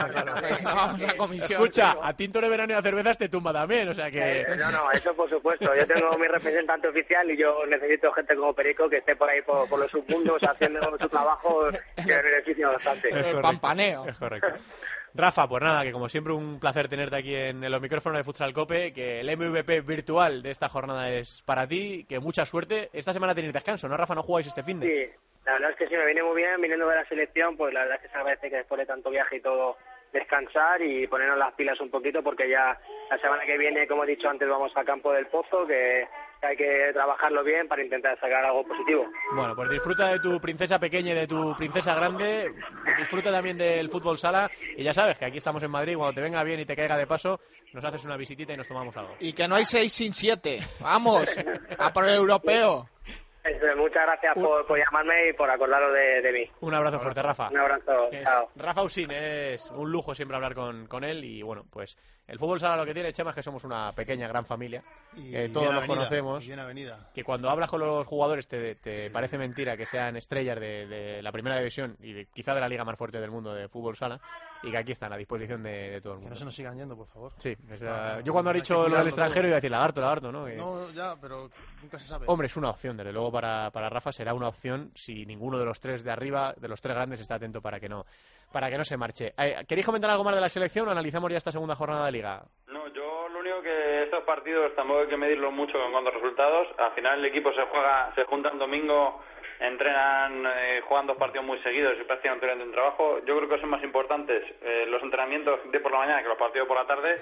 Vamos a comisión. Escucha, a tinto de verano y a cervezas te tumba también, o sea que... No, eso por supuesto. Yo tengo mi representante oficial y yo necesito gente como Perico que esté por ahí por los submundos haciendo su trabajo, que me beneficia bastante. El pampaneo. Es correcto. Rafa, pues nada, que como siempre un placer tenerte aquí en los micrófonos de Futsal Cope, que el MVP virtual de esta jornada es para ti, que mucha suerte. Esta semana tenéis descanso, ¿no, Rafa? ¿No jugáis este finde? Sí, la verdad es que sí, me viene muy bien, viniendo de la selección, pues la verdad es que se agradece que después de tanto viaje y todo, descansar y ponernos las pilas un poquito, porque ya la semana que viene, como he dicho antes, vamos al campo del Pozo, que hay que trabajarlo bien para intentar sacar algo positivo. Bueno, pues disfruta de tu princesa pequeña y de tu princesa grande, disfruta también del fútbol sala, y ya sabes que aquí estamos en Madrid, cuando te venga bien y te caiga de paso, nos haces una visitita y nos tomamos algo. Y que no hay 6 sin 7, vamos, a por el europeo. Muchas gracias por llamarme y por acordaros de mí. Un abrazo fuerte, Rafa. Un abrazo, chao. Rafa Usín, es un lujo siempre hablar con él, y bueno, pues el fútbol sala lo que tiene, Chema, es que somos una pequeña, gran familia, que todos nos conocemos, que cuando hablas con los jugadores te parece mentira que sean estrellas de la primera división y quizá de la liga más fuerte del mundo de fútbol sala, y que aquí están a disposición de todo el Que mundo. no se nos sigan yendo, por favor. Sí, yo cuando ha dicho lo del extranjero iba a decir lagarto, ¿no? Que... No, ya, pero nunca se sabe. Hombre, es una opción, desde luego para Rafa será una opción si ninguno de los tres de arriba, de los tres grandes, está atento para que no se marche. ¿Queréis comentar algo más de la selección o analizamos ya esta segunda jornada de Liga? No, yo lo único que estos partidos tampoco hay que medirlo mucho en cuanto a resultados. Al final el equipo se junta un domingo, entrenan, juegan 2 partidos muy seguidos y prácticamente un trabajo. Yo creo que son más importantes los entrenamientos de por la mañana que los partidos por la tarde.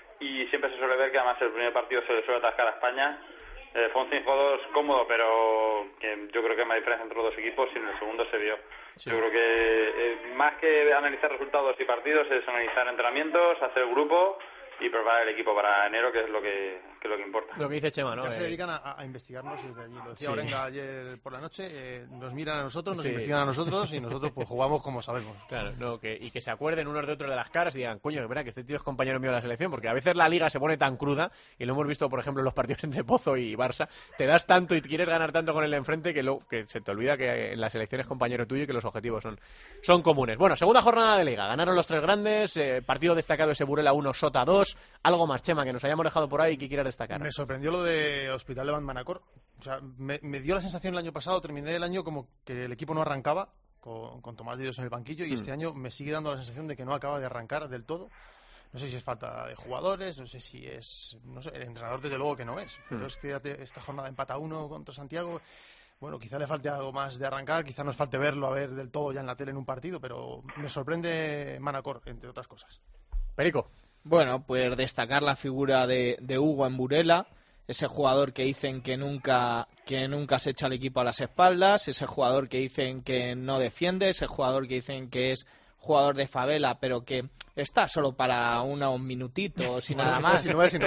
Y siempre se suele ver que además el primer partido se le suele atascar a España. Fue un 5-2 cómodo, pero que yo creo que hay más diferencia entre los dos equipos y en el segundo se vio. Sí. Yo creo que más que analizar resultados y partidos es analizar entrenamientos, hacer grupo y preparar el equipo para enero, que es lo que importa. Lo que dice Chema, ¿no? Ya se dedican a investigarnos desde allí. Lo decía Sí. Orenga ayer por la noche, nos miran a nosotros, nos investigan a nosotros y nosotros pues jugamos como sabemos. Claro, no, y que se acuerden unos de otros de las caras y digan, coño, verá que este tío es compañero mío de la selección, porque a veces la liga se pone tan cruda, y lo hemos visto, por ejemplo, en los partidos entre Pozo y Barça, te das tanto y quieres ganar tanto con el de enfrente que se te olvida que en la selección es compañero tuyo y que los objetivos son comunes. Bueno, segunda jornada de liga, ganaron los tres grandes, partido destacado ese Burela 1, Sota 2, algo más, Chema, que nos hayamos dejado por ahí y que quieras destacar. Me sorprendió lo de Hospital Levant Manacor. O sea, me dio la sensación el año pasado, terminé el año como que el equipo no arrancaba con Tomás Dios en el banquillo y este año me sigue dando la sensación de que no acaba de arrancar del todo. No sé si es falta de jugadores, no sé si es... No sé, el entrenador desde luego que no es. Pero es que esta jornada empata 1 contra Santiago. Bueno, quizá le falte algo más de arrancar, quizá nos falte verlo a ver del todo ya en la tele en un partido, pero me sorprende Manacor, entre otras cosas. Perico. Bueno, pues destacar la figura de Hugo en Burela, ese jugador que dicen que nunca se echa al equipo a las espaldas, ese jugador que dicen que no defiende, ese jugador que dicen que es jugador de favela, pero que está solo para unos minutitos y nada más.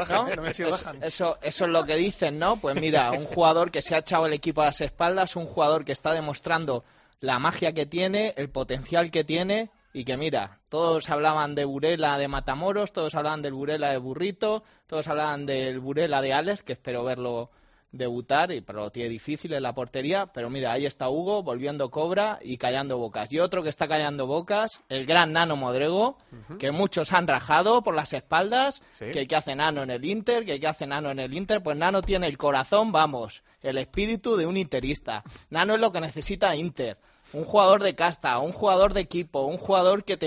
Eso es lo que dicen, ¿no? Pues mira, un jugador que se ha echado el equipo a las espaldas, un jugador que está demostrando la magia que tiene, el potencial que tiene, y que mira, todos hablaban de Burela de Matamoros, todos hablaban del Burela de Burrito, todos hablaban del Burela de Alex, que espero verlo debutar, pero lo tiene difícil en la portería, pero mira, ahí está Hugo, volviendo cobra y callando bocas. Y otro que está callando bocas, el gran Nano Modrego, que muchos han rajado por las espaldas, que hace Nano en el Inter, que hace Nano en el Inter, pues Nano tiene el corazón, vamos, el espíritu de un interista. Nano es lo que necesita Inter. Un jugador de casta, un jugador de equipo, un jugador que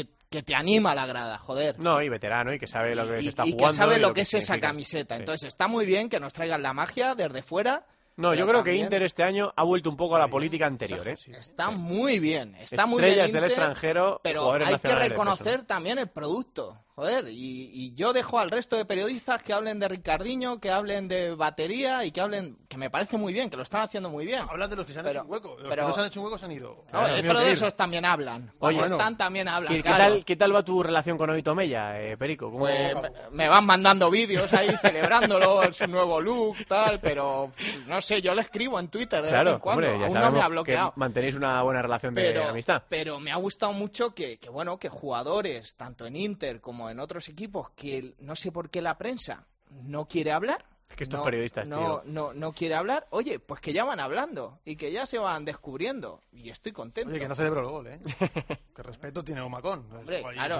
te anima a la grada, joder. No, y veterano, y que sabe lo que se está jugando. Y que sabe lo que es significa esa camiseta. Entonces está muy bien que nos traigan la magia desde fuera. No, yo creo que Inter este año ha vuelto un poco a la política anterior, ¿eh? Está muy bien, está muy bien. Estrellas Inter, del extranjero, pero jugadores hay que nacionales reconocer también el producto. Joder, y yo dejo al resto de periodistas que hablen de Ricardiño, que hablen de batería y que hablen, que me parece muy bien, que lo están haciendo muy bien. Hablan de los que se han hecho un hueco, los que no se han hecho un hueco se han ido. No, pero de esos también hablan. Cuando están también hablan. ¿Qué tal va tu relación con Oito Mella, Perico? Pues me van mandando vídeos ahí celebrándolo, su nuevo look, tal, pero no sé, yo le escribo en Twitter de vez en cuando. Hombre, aún no me ha bloqueado. Que mantenéis una buena relación de amistad. Pero me ha gustado mucho que jugadores, tanto en Inter como en otros equipos, que no sé por qué la prensa no quiere hablar. Es que estos periodistas, tío. No quiere hablar. Oye, pues que ya van hablando y que ya se van descubriendo. Y estoy contento. Oye, que no celebró el gol, ¿eh? Que respeto tiene Humacón. Hombre, claro,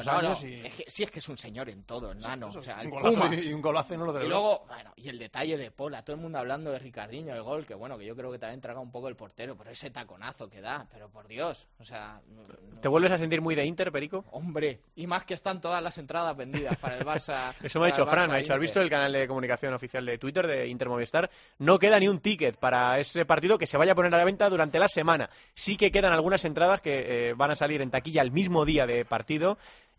es que es un señor en todo, Nano. Eso, o sea, un golazo y un golazo no lo debe. Y luego, y el detalle de Pola. Todo el mundo hablando de Ricardiño, el gol, que bueno, que yo creo que también traga un poco el portero, pero ese taconazo que da, pero por Dios. O sea... ¿Te vuelves a sentir muy de Inter, Perico? Hombre, y más que están todas las entradas vendidas para el Barça. Eso me ha dicho Fran, ¿has visto el canal de comunicación oficial de Twitter de Inter Movistar? No queda ni un ticket para ese partido que se vaya a poner a la venta durante la semana. Sí que quedan algunas entradas que van a salir en taquilla el mismo día de partido.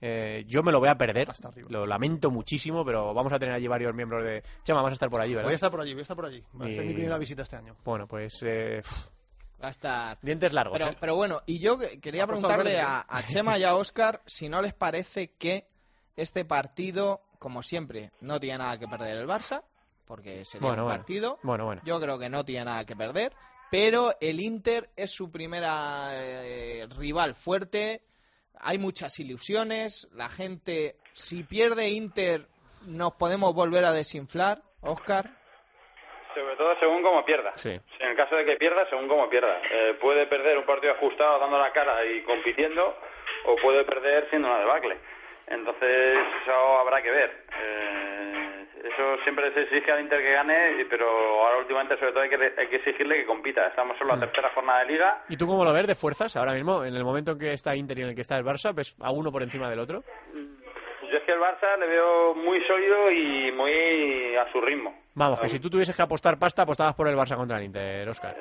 Yo me lo voy a perder, lo lamento muchísimo, pero vamos a tener allí varios miembros de... Chema, vas a estar por allí, ¿verdad? Voy a estar por allí. Va a ser mi primera visita este año. Bueno, pues... Va a estar... Dientes largos. Pero bueno, y yo quería preguntarle a Chema y a Óscar si no les parece que este partido, como siempre, no tiene nada que perder el Barça, porque sería un partido. Bueno. Yo creo que no tiene nada que perder, pero el Inter es su primera rival fuerte. Hay muchas ilusiones. La gente, si pierde Inter, nos podemos volver a desinflar. Óscar. Sobre todo según cómo pierda. Sí. En el caso de que pierda, según cómo pierda. Puede perder un partido ajustado dando la cara y compitiendo, o puede perder siendo una debacle. Entonces eso habrá que ver. Eso siempre se exige al Inter que gane, pero ahora últimamente sobre todo hay que exigirle que compita. Estamos solo en la tercera jornada de Liga. ¿Y tú cómo lo ves de fuerzas ahora mismo? En el momento en que está Inter y en el que está el Barça, ¿ves a uno por encima del otro? Yo es que el Barça le veo muy sólido y muy a su ritmo. Vamos, que si tú tuvieses que apostar pasta, apostabas por el Barça contra el Inter, Óscar.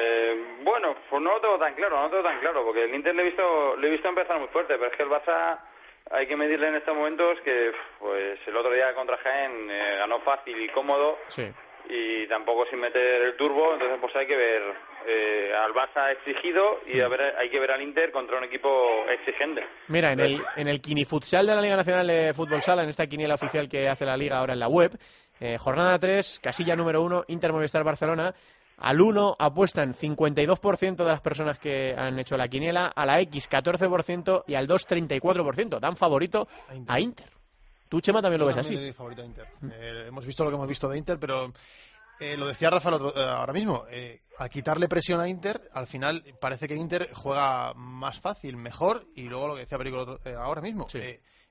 Bueno, pues no lo tengo tan claro, porque el Inter le he visto empezar muy fuerte, pero es que el Barça hay que medirle en estos momentos que pues el otro día contra Jaén ganó fácil y cómodo, sí, y tampoco sin meter el turbo. Entonces pues hay que ver al Barça exigido y hay que ver al Inter contra un equipo exigente. Mira, en el Quinifutsal de la Liga Nacional de Fútbol Sala, en esta quiniela oficial que hace la Liga ahora en la web, jornada 3, casilla número 1, Inter Movistar Barcelona. Al 1 apuestan 52% de las personas que han hecho la quiniela, a la X 14% y al 2 34%. Dan favorito a Inter. Tú, Chema, también lo ves así. Doy favorito a Inter. Hemos visto lo que hemos visto de Inter, pero lo decía Rafa ahora mismo. Al quitarle presión a Inter, al final parece que Inter juega más fácil, mejor, y luego lo que decía Perico ahora mismo. Sí.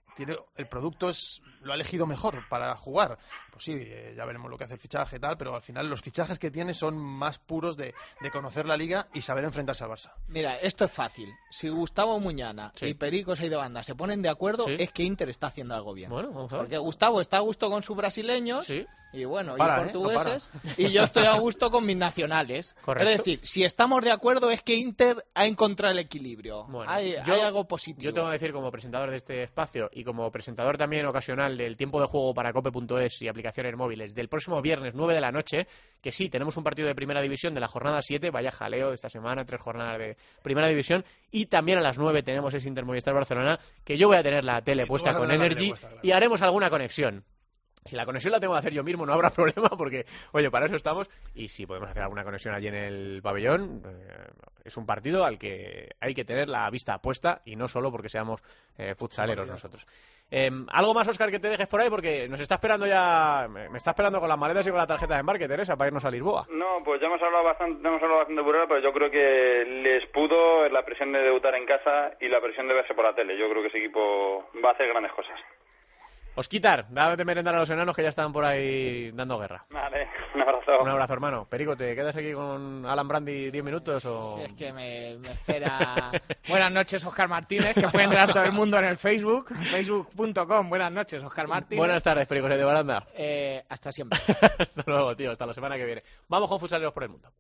El producto lo ha elegido mejor para jugar. Pues sí, ya veremos lo que hace el fichaje y tal, pero al final los fichajes que tiene son más puros de conocer la liga y saber enfrentarse al Barça. Mira, esto es fácil. Si Gustavo Muñana y Perico Seidebanda se ponen de acuerdo, es que Inter está haciendo algo bien. Bueno, vamos a ver. Porque Gustavo está a gusto con sus brasileños, y bueno, y portugueses, no y yo estoy a gusto con mis nacionales. Correcto. Es decir, si estamos de acuerdo es que Inter ha encontrado el equilibrio. Bueno, hay algo positivo. Yo tengo que decir, como presentador de este espacio y como presentador también ocasional del tiempo de juego para cope.es y aplicaciones móviles del próximo viernes 9 de la noche, que sí, tenemos un partido de primera división de la jornada 7, vaya jaleo de esta semana, 3 jornadas de primera división, y también a las 9 tenemos ese Inter Movistar Barcelona, que yo voy a tener la tele puesta con Energy y haremos alguna conexión. Si la conexión la tengo que hacer yo mismo, no habrá problema, porque, oye, para eso estamos. Y si podemos hacer alguna conexión allí en el pabellón, es un partido al que hay que tener la vista puesta, y no solo porque seamos futsaleros nosotros. ¿Algo más, Óscar, que te dejes por ahí? Porque nos está esperando ya, me está esperando con las maletas y con la tarjeta de embarque, Teresa, para irnos a Lisboa. No, pues ya hemos hablado bastante de Burela, pero yo creo que les pudo la presión de debutar en casa y la presión de verse por la tele. Yo creo que ese equipo va a hacer grandes cosas. Osquitar, dale de merendar a los enanos que ya están por ahí dando guerra. Vale, un abrazo. Un abrazo, hermano. Perico, ¿te quedas aquí con Alan Brandi 10 minutos o...? Si es que me espera... Buenas noches, Óscar Martínez, que puede entrar todo el mundo en el Facebook, facebook.com. Buenas noches, Óscar Martínez. Buenas tardes, Perico de Baranda. Hasta siempre. Hasta luego, tío, hasta la semana que viene. Vamos con Futsaleros por el Mundo.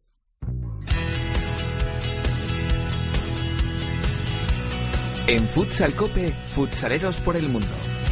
En Futsal Cope, Futsaleros por el Mundo.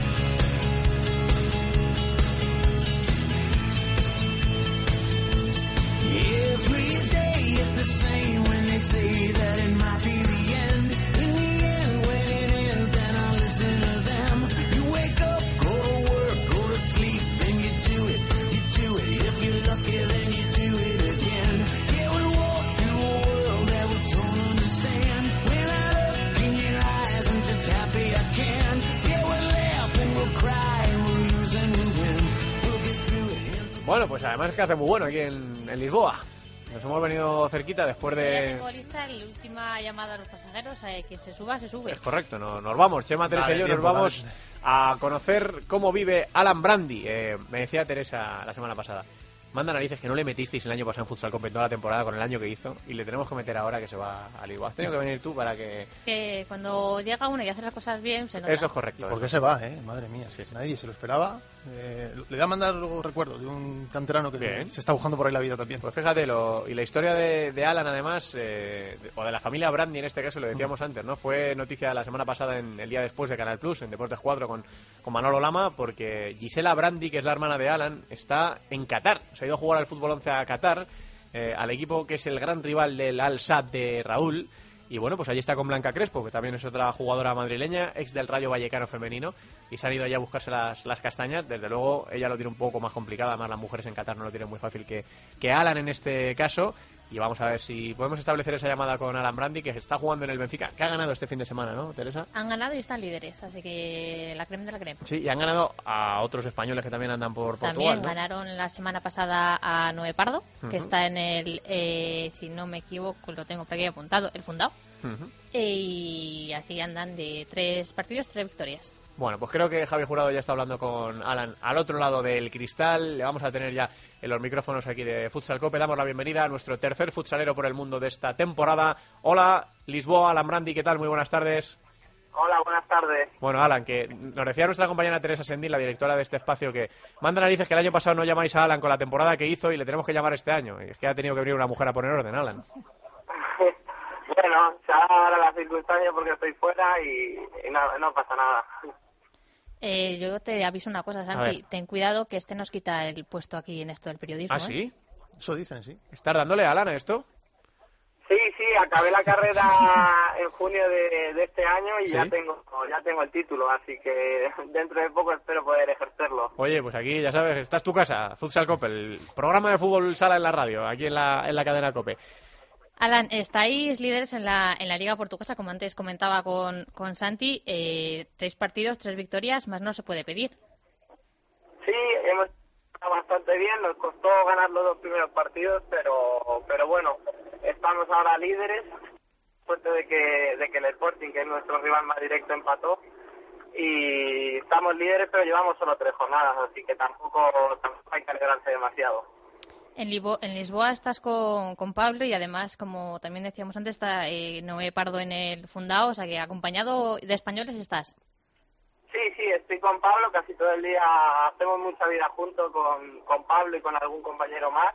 Bueno, pues además es que hace muy bueno aquí en Lisboa. Nos hemos venido cerquita después de... La última llamada a los pasajeros, quien se suba, se sube. Es correcto, nos vamos, Chema, Teresa y yo nos vamos a conocer cómo vive Alan Brandi. Me decía Teresa la semana pasada, manda narices que no le metisteis el año pasado en Futsal Cope toda la temporada con el año que hizo, y le tenemos que meter ahora que se va a Lisboa. Has tenido que venir tú para que... Que cuando llega uno y hace las cosas bien, se nota. Eso es correcto. ¿Por qué se va, Madre mía, sí. Nadie se lo esperaba. Le voy a mandar luego recuerdos de un canterano que se está buscando por ahí la vida también. Pues fíjate, y la historia de Alan, además, o de la familia Brandi en este caso, lo decíamos antes, ¿no? Fue noticia la semana pasada, en el día después de Canal Plus, en Deportes 4 con Manolo Lama, porque Gisela Brandi, que es la hermana de Alan, está en Qatar. Se ha ido a jugar al fútbol 11 a Qatar, al equipo que es el gran rival del Al-Sadd de Raúl. Y bueno, pues allí está con Blanca Crespo, que también es otra jugadora madrileña, ex del Rayo Vallecano femenino, y se han ido allá a buscarse las castañas. Desde luego ella lo tiene un poco más complicado, además las mujeres en Qatar no lo tienen muy fácil que Alan en este caso. y vamos a ver si podemos establecer esa llamada con Alan Brandi, que está jugando en el Benfica, que ha ganado este fin de semana, ¿no, Teresa? Han ganado y están líderes, así que la creme de la creme. Sí, y han ganado a otros españoles que también andan por Portugal, También ¿no? ganaron la semana pasada a Noé Pardo, que está en el, si no me equivoco, lo tengo por aquí apuntado, el Fundao. Y así andan de 3 partidos, 3 victorias. Bueno, pues creo que Javi Jurado ya está hablando con Alan al otro lado del cristal. Le vamos a tener ya en los micrófonos aquí de Futsal Cope. Damos la bienvenida a nuestro tercer futsalero por el mundo de esta temporada. Hola, Lisboa, Alan Brandi, ¿qué tal? Muy buenas tardes. Hola, buenas tardes. Bueno, Alan, que nos decía nuestra compañera Teresa Sendín, la directora de este espacio, que manda narices que el año pasado no llamáis a Alan con la temporada que hizo y le tenemos que llamar este año. Y es que ha tenido que venir una mujer a poner orden, Alan. Bueno, se ha dado la circunstancia porque estoy fuera y no pasa nada. Yo te aviso una cosa, Santi, ten cuidado que este nos quita el puesto aquí en esto del periodismo. ¿Ah, sí? Eso dicen, sí. ¿Estás dándole a Alan a esto? Sí, acabé la carrera en junio de este año y ¿Sí? ya tengo el título, así que dentro de poco espero poder ejercerlo. Oye, pues aquí, ya sabes, esta es tu casa, Futsal Cope, el programa de fútbol sala en la radio, aquí en la cadena Cope. Alan, estáis líderes en la Liga Portuguesa, como antes comentaba con Santi, 3 partidos, 3 victorias, más no se puede pedir. Sí, hemos estado bastante bien, nos costó ganar los 2 primeros partidos, pero bueno, estamos ahora líderes, suerte de que el Sporting, que es nuestro rival más directo, empató, y estamos líderes, pero llevamos solo 3 jornadas, así que tampoco hay que alegrarse demasiado. En Lisboa estás con Pablo y además, como también decíamos antes, está Noé Pardo en el Fundao, o sea que acompañado de españoles estás. Sí, estoy con Pablo, casi todo el día hacemos mucha vida junto con Pablo y con algún compañero más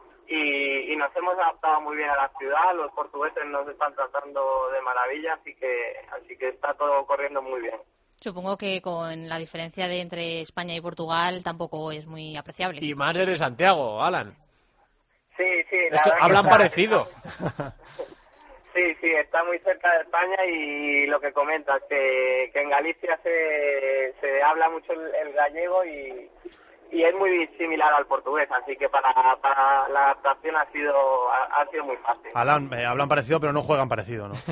y nos hemos adaptado muy bien a la ciudad, los portugueses nos están tratando de maravilla, así que está todo corriendo muy bien. Supongo que con la diferencia entre España y Portugal tampoco es muy apreciable. Y más eres Santiago, Alan. Sí, hablan parecido. Sí, está muy cerca de España y lo que comentas, que en Galicia se habla mucho el gallego y es muy similar al portugués, así que para la adaptación ha sido muy fácil. Alan, hablan parecido pero no juegan parecido, ¿no?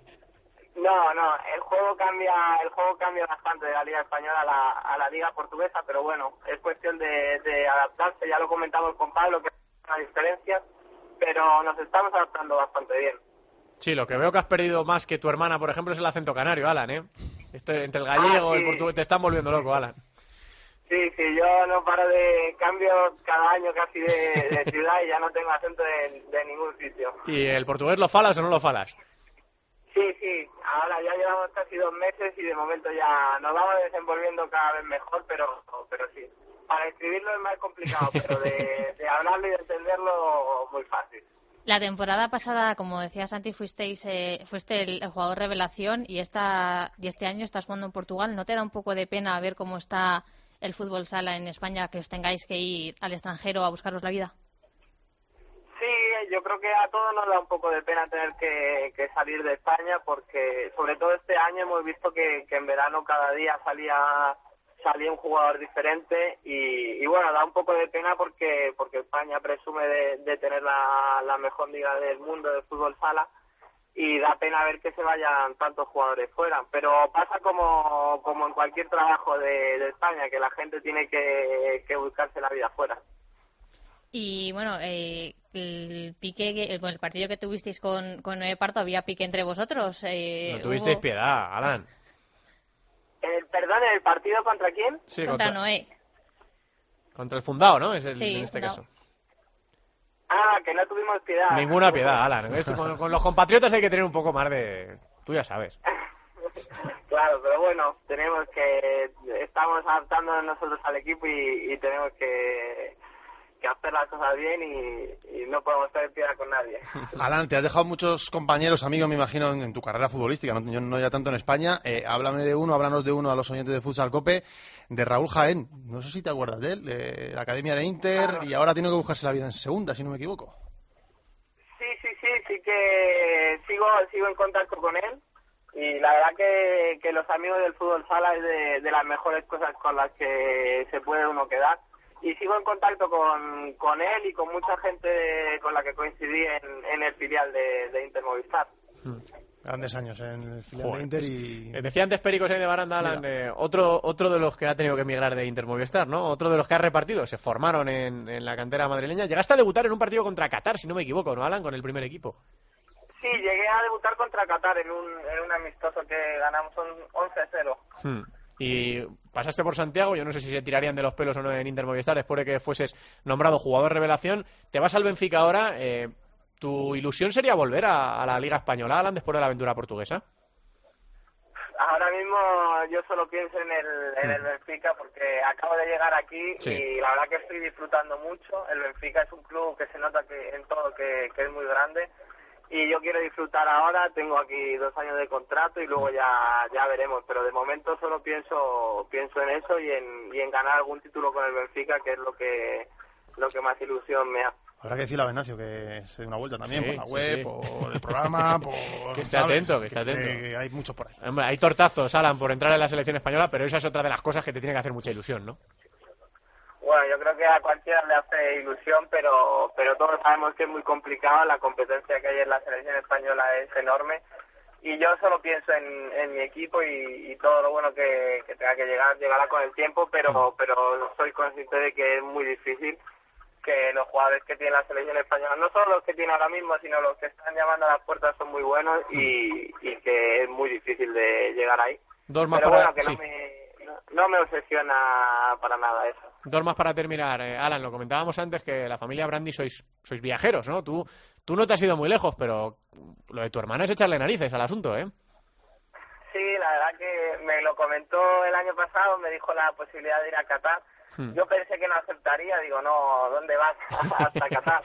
No, el juego cambia bastante de la Liga Española a la Liga Portuguesa, pero bueno, es cuestión de adaptarse, ya lo comentamos con Pablo, que hay una diferencia, pero nos estamos adaptando bastante bien. Sí, lo que veo que has perdido más que tu hermana, por ejemplo, es el acento canario, Alan, ¿eh? Entre el gallego y el portugués, te están volviendo loco, Alan. Sí, yo no paro de cambios cada año casi de ciudad y ya no tengo acento de ningún sitio. ¿Y el portugués lo falas o no lo falas? Sí, ahora ya llevamos casi 2 meses y de momento ya nos vamos desenvolviendo cada vez mejor, pero sí. Para escribirlo es más complicado, pero de hablarlo y de entenderlo muy fácil. La temporada pasada, como decía Santi, fuiste el jugador revelación y este año estás jugando en Portugal. ¿No te da un poco de pena ver cómo está el fútbol sala en España, que os tengáis que ir al extranjero a buscaros la vida? Sí, yo creo que a todos nos da un poco de pena tener que salir de España porque sobre todo este año hemos visto que en verano cada día salía un jugador diferente y bueno, da un poco de pena porque España presume de tener la mejor liga del mundo de fútbol sala y da pena ver que se vayan tantos jugadores fuera, pero pasa como en cualquier trabajo de España, que la gente tiene que buscarse la vida fuera. Y bueno, el partido que tuvisteis con Noé Pardo, había pique entre vosotros. No tuvisteis piedad, Alan. Perdón, ¿el partido contra quién? Sí, contra Noé. Contra el Fundao, ¿no? Sí, en este Fundao. caso. Que no tuvimos piedad. Ninguna piedad, Alan. Con los compatriotas hay que tener un poco más de... Tú ya sabes. Claro, pero bueno, estamos adaptándonos nosotros al equipo y tenemos que hacer las cosas bien y no podemos tener piedad con nadie. Alan, te has dejado muchos compañeros, amigos, me imagino, en tu carrera futbolística, no ya tanto en España. Háblanos de uno a los oyentes de Futsal Cope, de Raúl Jaén. No sé si te acuerdas de él, de la Academia de Inter, claro. Y ahora tiene que buscarse la vida en segunda, si no me equivoco. Sí que sigo en contacto con él y la verdad que los amigos del fútbol sala es de las mejores cosas con las que se puede uno quedar. y sigo en contacto con él y con mucha gente con la que coincidí en el filial de Inter Movistar. Grandes años en el filial de Inter y... Decía antes Perico de Baranda, Alan, otro de los que ha tenido que emigrar de Inter Movistar, ¿no? Otro de los que ha repartido, se formaron en la cantera madrileña. Llegaste a debutar en un partido contra Qatar, si no me equivoco, ¿no, Alan? Con el primer equipo. Sí, llegué a debutar contra Qatar en un amistoso que ganamos 11-0. Y pasaste por Santiago, yo no sé si se tirarían de los pelos o no en Inter Movistar después de que fueses nombrado jugador revelación. Te vas al Benfica ahora. ¿Tu ilusión sería volver a la Liga Española, Alan, después de la aventura portuguesa? Ahora mismo yo solo pienso en el Benfica porque acabo de llegar aquí y la verdad que estoy disfrutando mucho. El Benfica es un club que se nota que en todo que es muy grande y yo quiero disfrutar ahora. Tengo aquí 2 años de contrato y luego ya veremos, pero de momento solo pienso en eso y en ganar algún título con el Benfica, que es lo que más ilusión me hace. Habrá que decirle a Venancio que se dé una vuelta también por la web, por el programa, por... que esté atento, que esté atento. Que hay muchos por ahí. Hombre, hay tortazos, Alan, por entrar en la selección española, pero esa es otra de las cosas que te tiene que hacer mucha ilusión, ¿no? Bueno, yo creo que a cualquiera le hace ilusión, pero todos sabemos que es muy complicado. La competencia que hay en la selección española es enorme. Y yo solo pienso en mi equipo y todo lo bueno que tenga que llegará con el tiempo, pero soy consciente de que es muy difícil, que los jugadores que tiene la selección española, no solo los que tiene ahora mismo, sino los que están llamando a las puertas, son muy buenos y que es muy difícil de llegar ahí. Dos más pero para... bueno, que no me obsesiona para nada eso. 2 más para terminar. Alan, lo comentábamos antes que la familia Brandi sois viajeros, ¿no? Tú no te has ido muy lejos, pero lo de tu hermana es echarle narices al asunto, ¿eh? Sí, la verdad que me lo comentó el año pasado, me dijo la posibilidad de ir a Qatar. Yo pensé que no aceptaría, digo, no, ¿dónde vas? Hasta Qatar.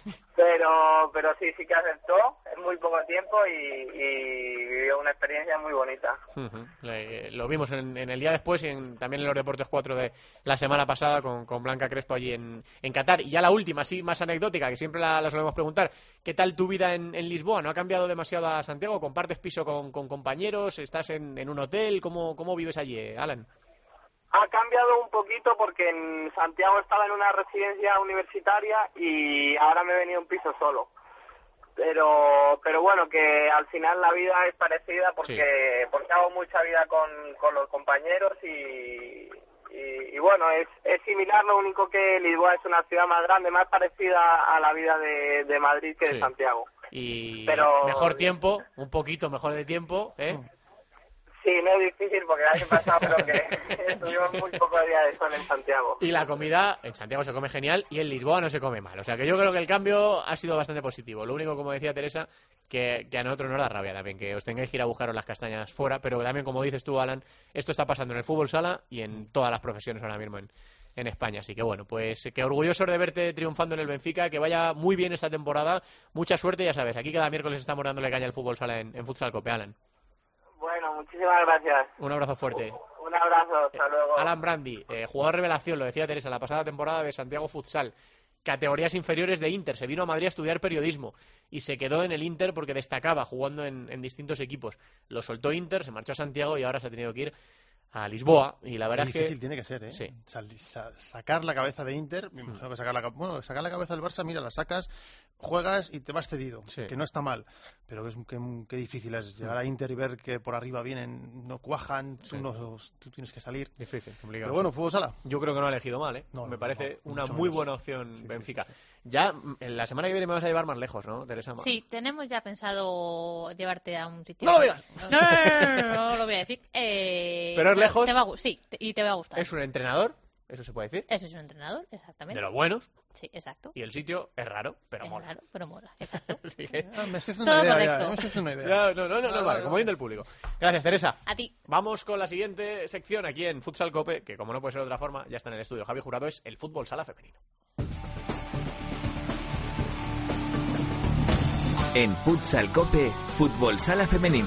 Pero sí que aceptó en muy poco tiempo y vivió una experiencia muy bonita. Lo vimos en el día después y también en los Deportes 4 de la semana pasada con Blanca Crespo allí en Qatar. Y ya la última, sí, más anecdótica, que siempre la solemos preguntar. ¿Qué tal tu vida en Lisboa? ¿No ha cambiado demasiado a Santiago? ¿Compartes piso con compañeros? ¿Estás en un hotel? ¿Cómo vives allí, Alan? Ha cambiado un poquito porque en Santiago estaba en una residencia universitaria y ahora me he venido a un piso solo. Pero bueno, que al final la vida es parecida porque hago mucha vida con los compañeros y bueno, es similar, lo único que Lisboa es una ciudad más grande, más parecida a la vida de Madrid que de Santiago. Y pero mejor tiempo, un poquito mejor de tiempo, ¿eh? Sí, no es difícil porque el año pasado creo que estuvimos muy pocos días de sol en Santiago. Y la comida en Santiago se come genial y en Lisboa no se come mal. O sea que yo creo que el cambio ha sido bastante positivo. Lo único, como decía Teresa, que a nosotros nos da rabia también, que os tengáis que ir a buscaros las castañas fuera, pero también, como dices tú, Alan, esto está pasando en el fútbol sala y en todas las profesiones ahora mismo en España. Así que bueno, pues que orgullosos de verte triunfando en el Benfica, que vaya muy bien esta temporada. Mucha suerte, ya sabes, aquí cada miércoles estamos dándole caña al fútbol sala en Futsal Cope, Alan. Bueno, muchísimas gracias. Un abrazo fuerte. Un abrazo, hasta luego. Alan Brandi, jugador revelación, lo decía Teresa, la pasada temporada de Santiago Futsal. Categorías inferiores de Inter, se vino a Madrid a estudiar periodismo y se quedó en el Inter porque destacaba jugando en distintos equipos. Lo soltó Inter, se marchó a Santiago y ahora se ha tenido que ir a Lisboa. Y la verdad es que difícil tiene que ser, ¿eh? Sí. Sacar la cabeza de Inter, me imagino que sacar la cabeza del Barça, mira, la sacas, juegas y te vas cedido, que no está mal, pero qué difícil es llegar a Inter y ver que por arriba vienen, no cuajan, tú tienes que salir. Difícil, complicado. Pero bueno, fútbol sala. Yo creo que no ha elegido mal, ¿eh? Me parece una muy buena opción Benfica. Ya en la semana que viene me vas a llevar más lejos, ¿no, Teresa? Sí, tenemos ya pensado llevarte a un sitio. ¡No lo digas! No lo voy a decir. Pero es lejos. Y te va a gustar. ¿Es un entrenador? ¿Eso se puede decir? Eso es un entrenador, exactamente. De los buenos. Sí, exacto. Y el sitio es raro, pero mola. Es raro, pero mola, exacto. Así que... me haces una idea. No, vale, como dice el público. Gracias, Teresa. A ti. Vamos con la siguiente sección aquí en Futsal Cope, que como no puede ser de otra forma, ya está en el estudio Javi Jurado, es el fútbol sala femenino. En Futsal Cope, fútbol sala femenino.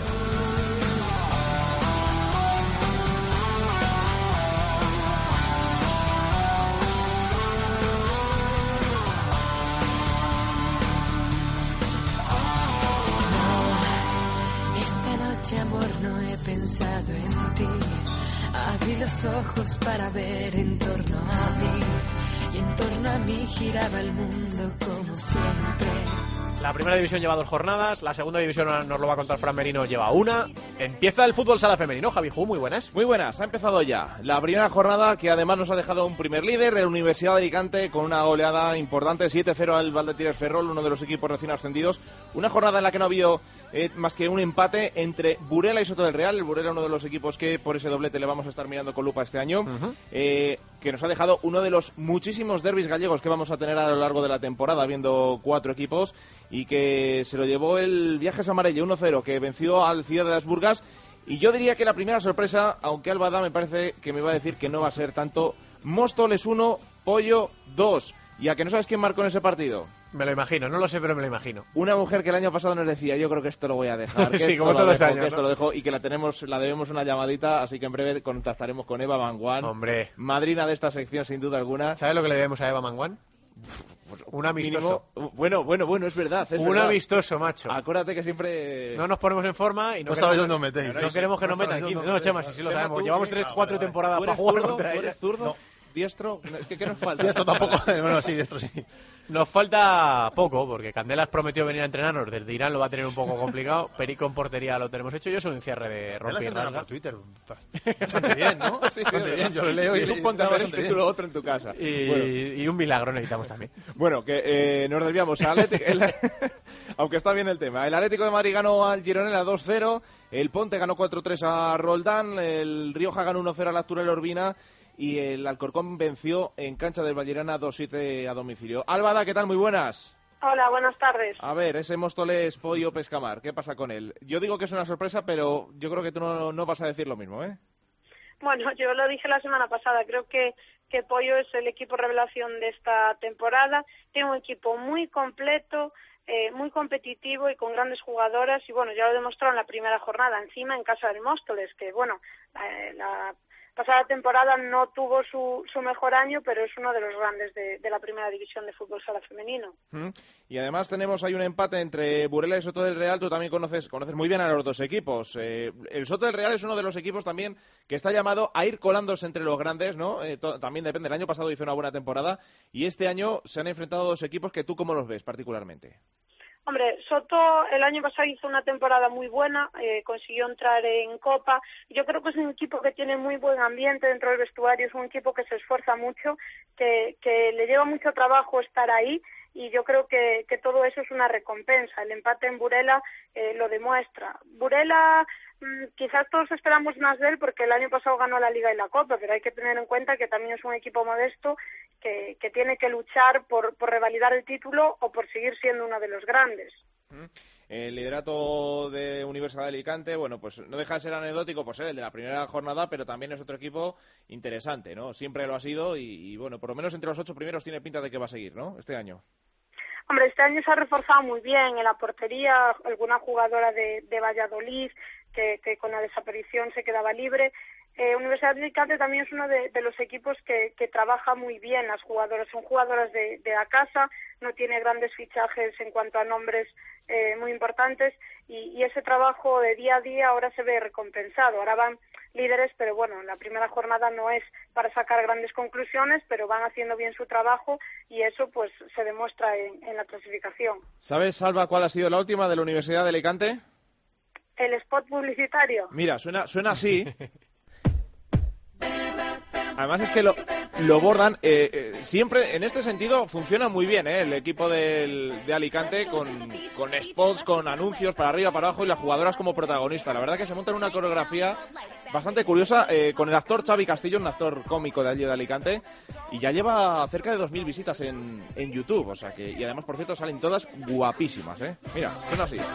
Esta noche, amor, no he pensado en ti. Abrí los ojos para ver en torno a mí, y en torno a mí giraba el mundo como siempre. La primera división lleva 2 jornadas, la segunda división nos lo va a contar Fran Merino, lleva 1. Empieza el fútbol sala femenino. Javi Ju, muy buenas. Muy buenas, ha empezado ya la primera jornada, que además nos ha dejado un primer líder, la Universidad de Alicante, con una goleada importante, 7-0 al Valdetires Ferrol, uno de los equipos recién ascendidos. Una jornada en la que no ha habido más que un empate entre Burela y Soto del Real. El Burela, uno de los equipos que por ese doblete le vamos a estar mirando con lupa este año, que nos ha dejado uno de los muchísimos derbis gallegos que vamos a tener a lo largo de la temporada, viendo 4 equipos, y que se lo llevó el Viajes Amarelle 1-0, que venció al Ciudad de las Burgas. Y yo diría que la primera sorpresa, aunque Álvada me parece que me va a decir que no va a ser tanto, Móstoles 1, Pollo 2. ¿Y a que no sabes quién marcó en ese partido? Me lo imagino, no lo sé, pero me lo imagino. Una mujer que el año pasado nos decía, yo creo que esto lo voy a dejar, que sí, como todos los años, que esto lo dejo, y que la debemos una llamadita, así que en breve contactaremos con Eva Manguán. Hombre. Madrina de esta sección, sin duda alguna. ¿Sabes lo que le debemos a Eva Manguán? Un amistoso. Bueno, es verdad. Amistoso, macho. Acuérdate que siempre... No nos ponemos en forma y no sabéis dónde os metéis. No queremos que nos metan 15. No, Chema, sí lo sabemos. Llevamos 3-4 temporadas para jugar contra ella. ¿Eres zurdo? No. ¿Diestro? Es que ¿qué nos falta? Diestro tampoco. Bueno, sí, diestro sí. Nos falta poco, porque Candelas prometió venir a entrenarnos. Desde Irán lo va a tener un poco complicado. Perico en portería lo tenemos hecho. Yo soy un cierre de romper rasga. Por Twitter. Bastante bien, ¿no? Sí, bastante bien. Yo lo leo y tú ponte a hacer esto y lo otro en tu casa. Y un milagro necesitamos también. Bueno, que nos desviamos. Aunque está bien el tema. El Atlético de Madrid ganó al Gironella 2-0. El Ponte ganó 4-3 a Roldán. El Rioja ganó 1-0 a la Turel Urbina. Y el Alcorcón venció en cancha del Vallerana 2-7 a domicilio. Álvada, ¿qué tal? Muy buenas. Hola, buenas tardes. A ver, ese Móstoles Pollo Pescamar, ¿qué pasa con él? Yo digo que es una sorpresa, pero yo creo que tú no vas a decir lo mismo, ¿eh? Bueno, yo lo dije la semana pasada. Creo que Pollo es el equipo revelación de esta temporada. Tiene un equipo muy completo, muy competitivo y con grandes jugadoras. Y bueno, ya lo demostró en la primera jornada, encima en casa del Móstoles, que bueno, la pasada temporada no tuvo su mejor año, pero es uno de los grandes de la primera división de fútbol sala femenino. Y además hay un empate entre Burela y Soto del Real. Tú también conoces muy bien a los dos equipos. El Soto del Real es uno de los equipos también que está llamado a ir colándose entre los grandes, ¿no? También depende. El año pasado hizo una buena temporada y este año se han enfrentado dos equipos que tú cómo los ves particularmente. Hombre, Soto el año pasado hizo una temporada muy buena, consiguió entrar en Copa. Yo creo que es un equipo que tiene muy buen ambiente dentro del vestuario, es un equipo que se esfuerza mucho, que le lleva mucho trabajo estar ahí, y yo creo que todo eso es una recompensa. El empate en Burela lo demuestra. Burela, quizás todos esperamos más de él porque el año pasado ganó la Liga y la Copa, pero hay que tener en cuenta que también es un equipo modesto que tiene que luchar por revalidar el título o por seguir siendo uno de los grandes. El liderato de Universidad de Alicante, bueno, pues no deja de ser anecdótico por ser el de la primera jornada, pero también es otro equipo interesante, ¿no? Siempre lo ha sido y bueno, por lo menos entre los 8 primeros tiene pinta de que va a seguir, ¿no? Este año. Hombre, este año se ha reforzado muy bien en la portería, alguna jugadora de Valladolid que con la desaparición se quedaba libre. Universidad de Alicante también es uno de los equipos que trabaja muy bien. Las jugadoras son jugadoras de la casa, no tiene grandes fichajes en cuanto a nombres muy importantes y ese trabajo de día a día ahora se ve recompensado. Ahora van líderes, pero bueno, en la primera jornada no es para sacar grandes conclusiones, pero van haciendo bien su trabajo y eso pues se demuestra en la clasificación. ¿Sabes, Salva, cuál ha sido la última de la Universidad de Alicante? El spot publicitario. Mira, suena así. Además es que lo bordan. Siempre, en este sentido, funciona muy bien el equipo de Alicante con spots, con anuncios para arriba, para abajo y las jugadoras como protagonistas. La verdad que se montan una coreografía bastante curiosa con el actor Xavi Castillo, un actor cómico de allí de Alicante, y ya lleva cerca de 2.000 visitas en YouTube. O sea que, y además, por cierto, salen todas guapísimas, ¿eh? Mira, suena así.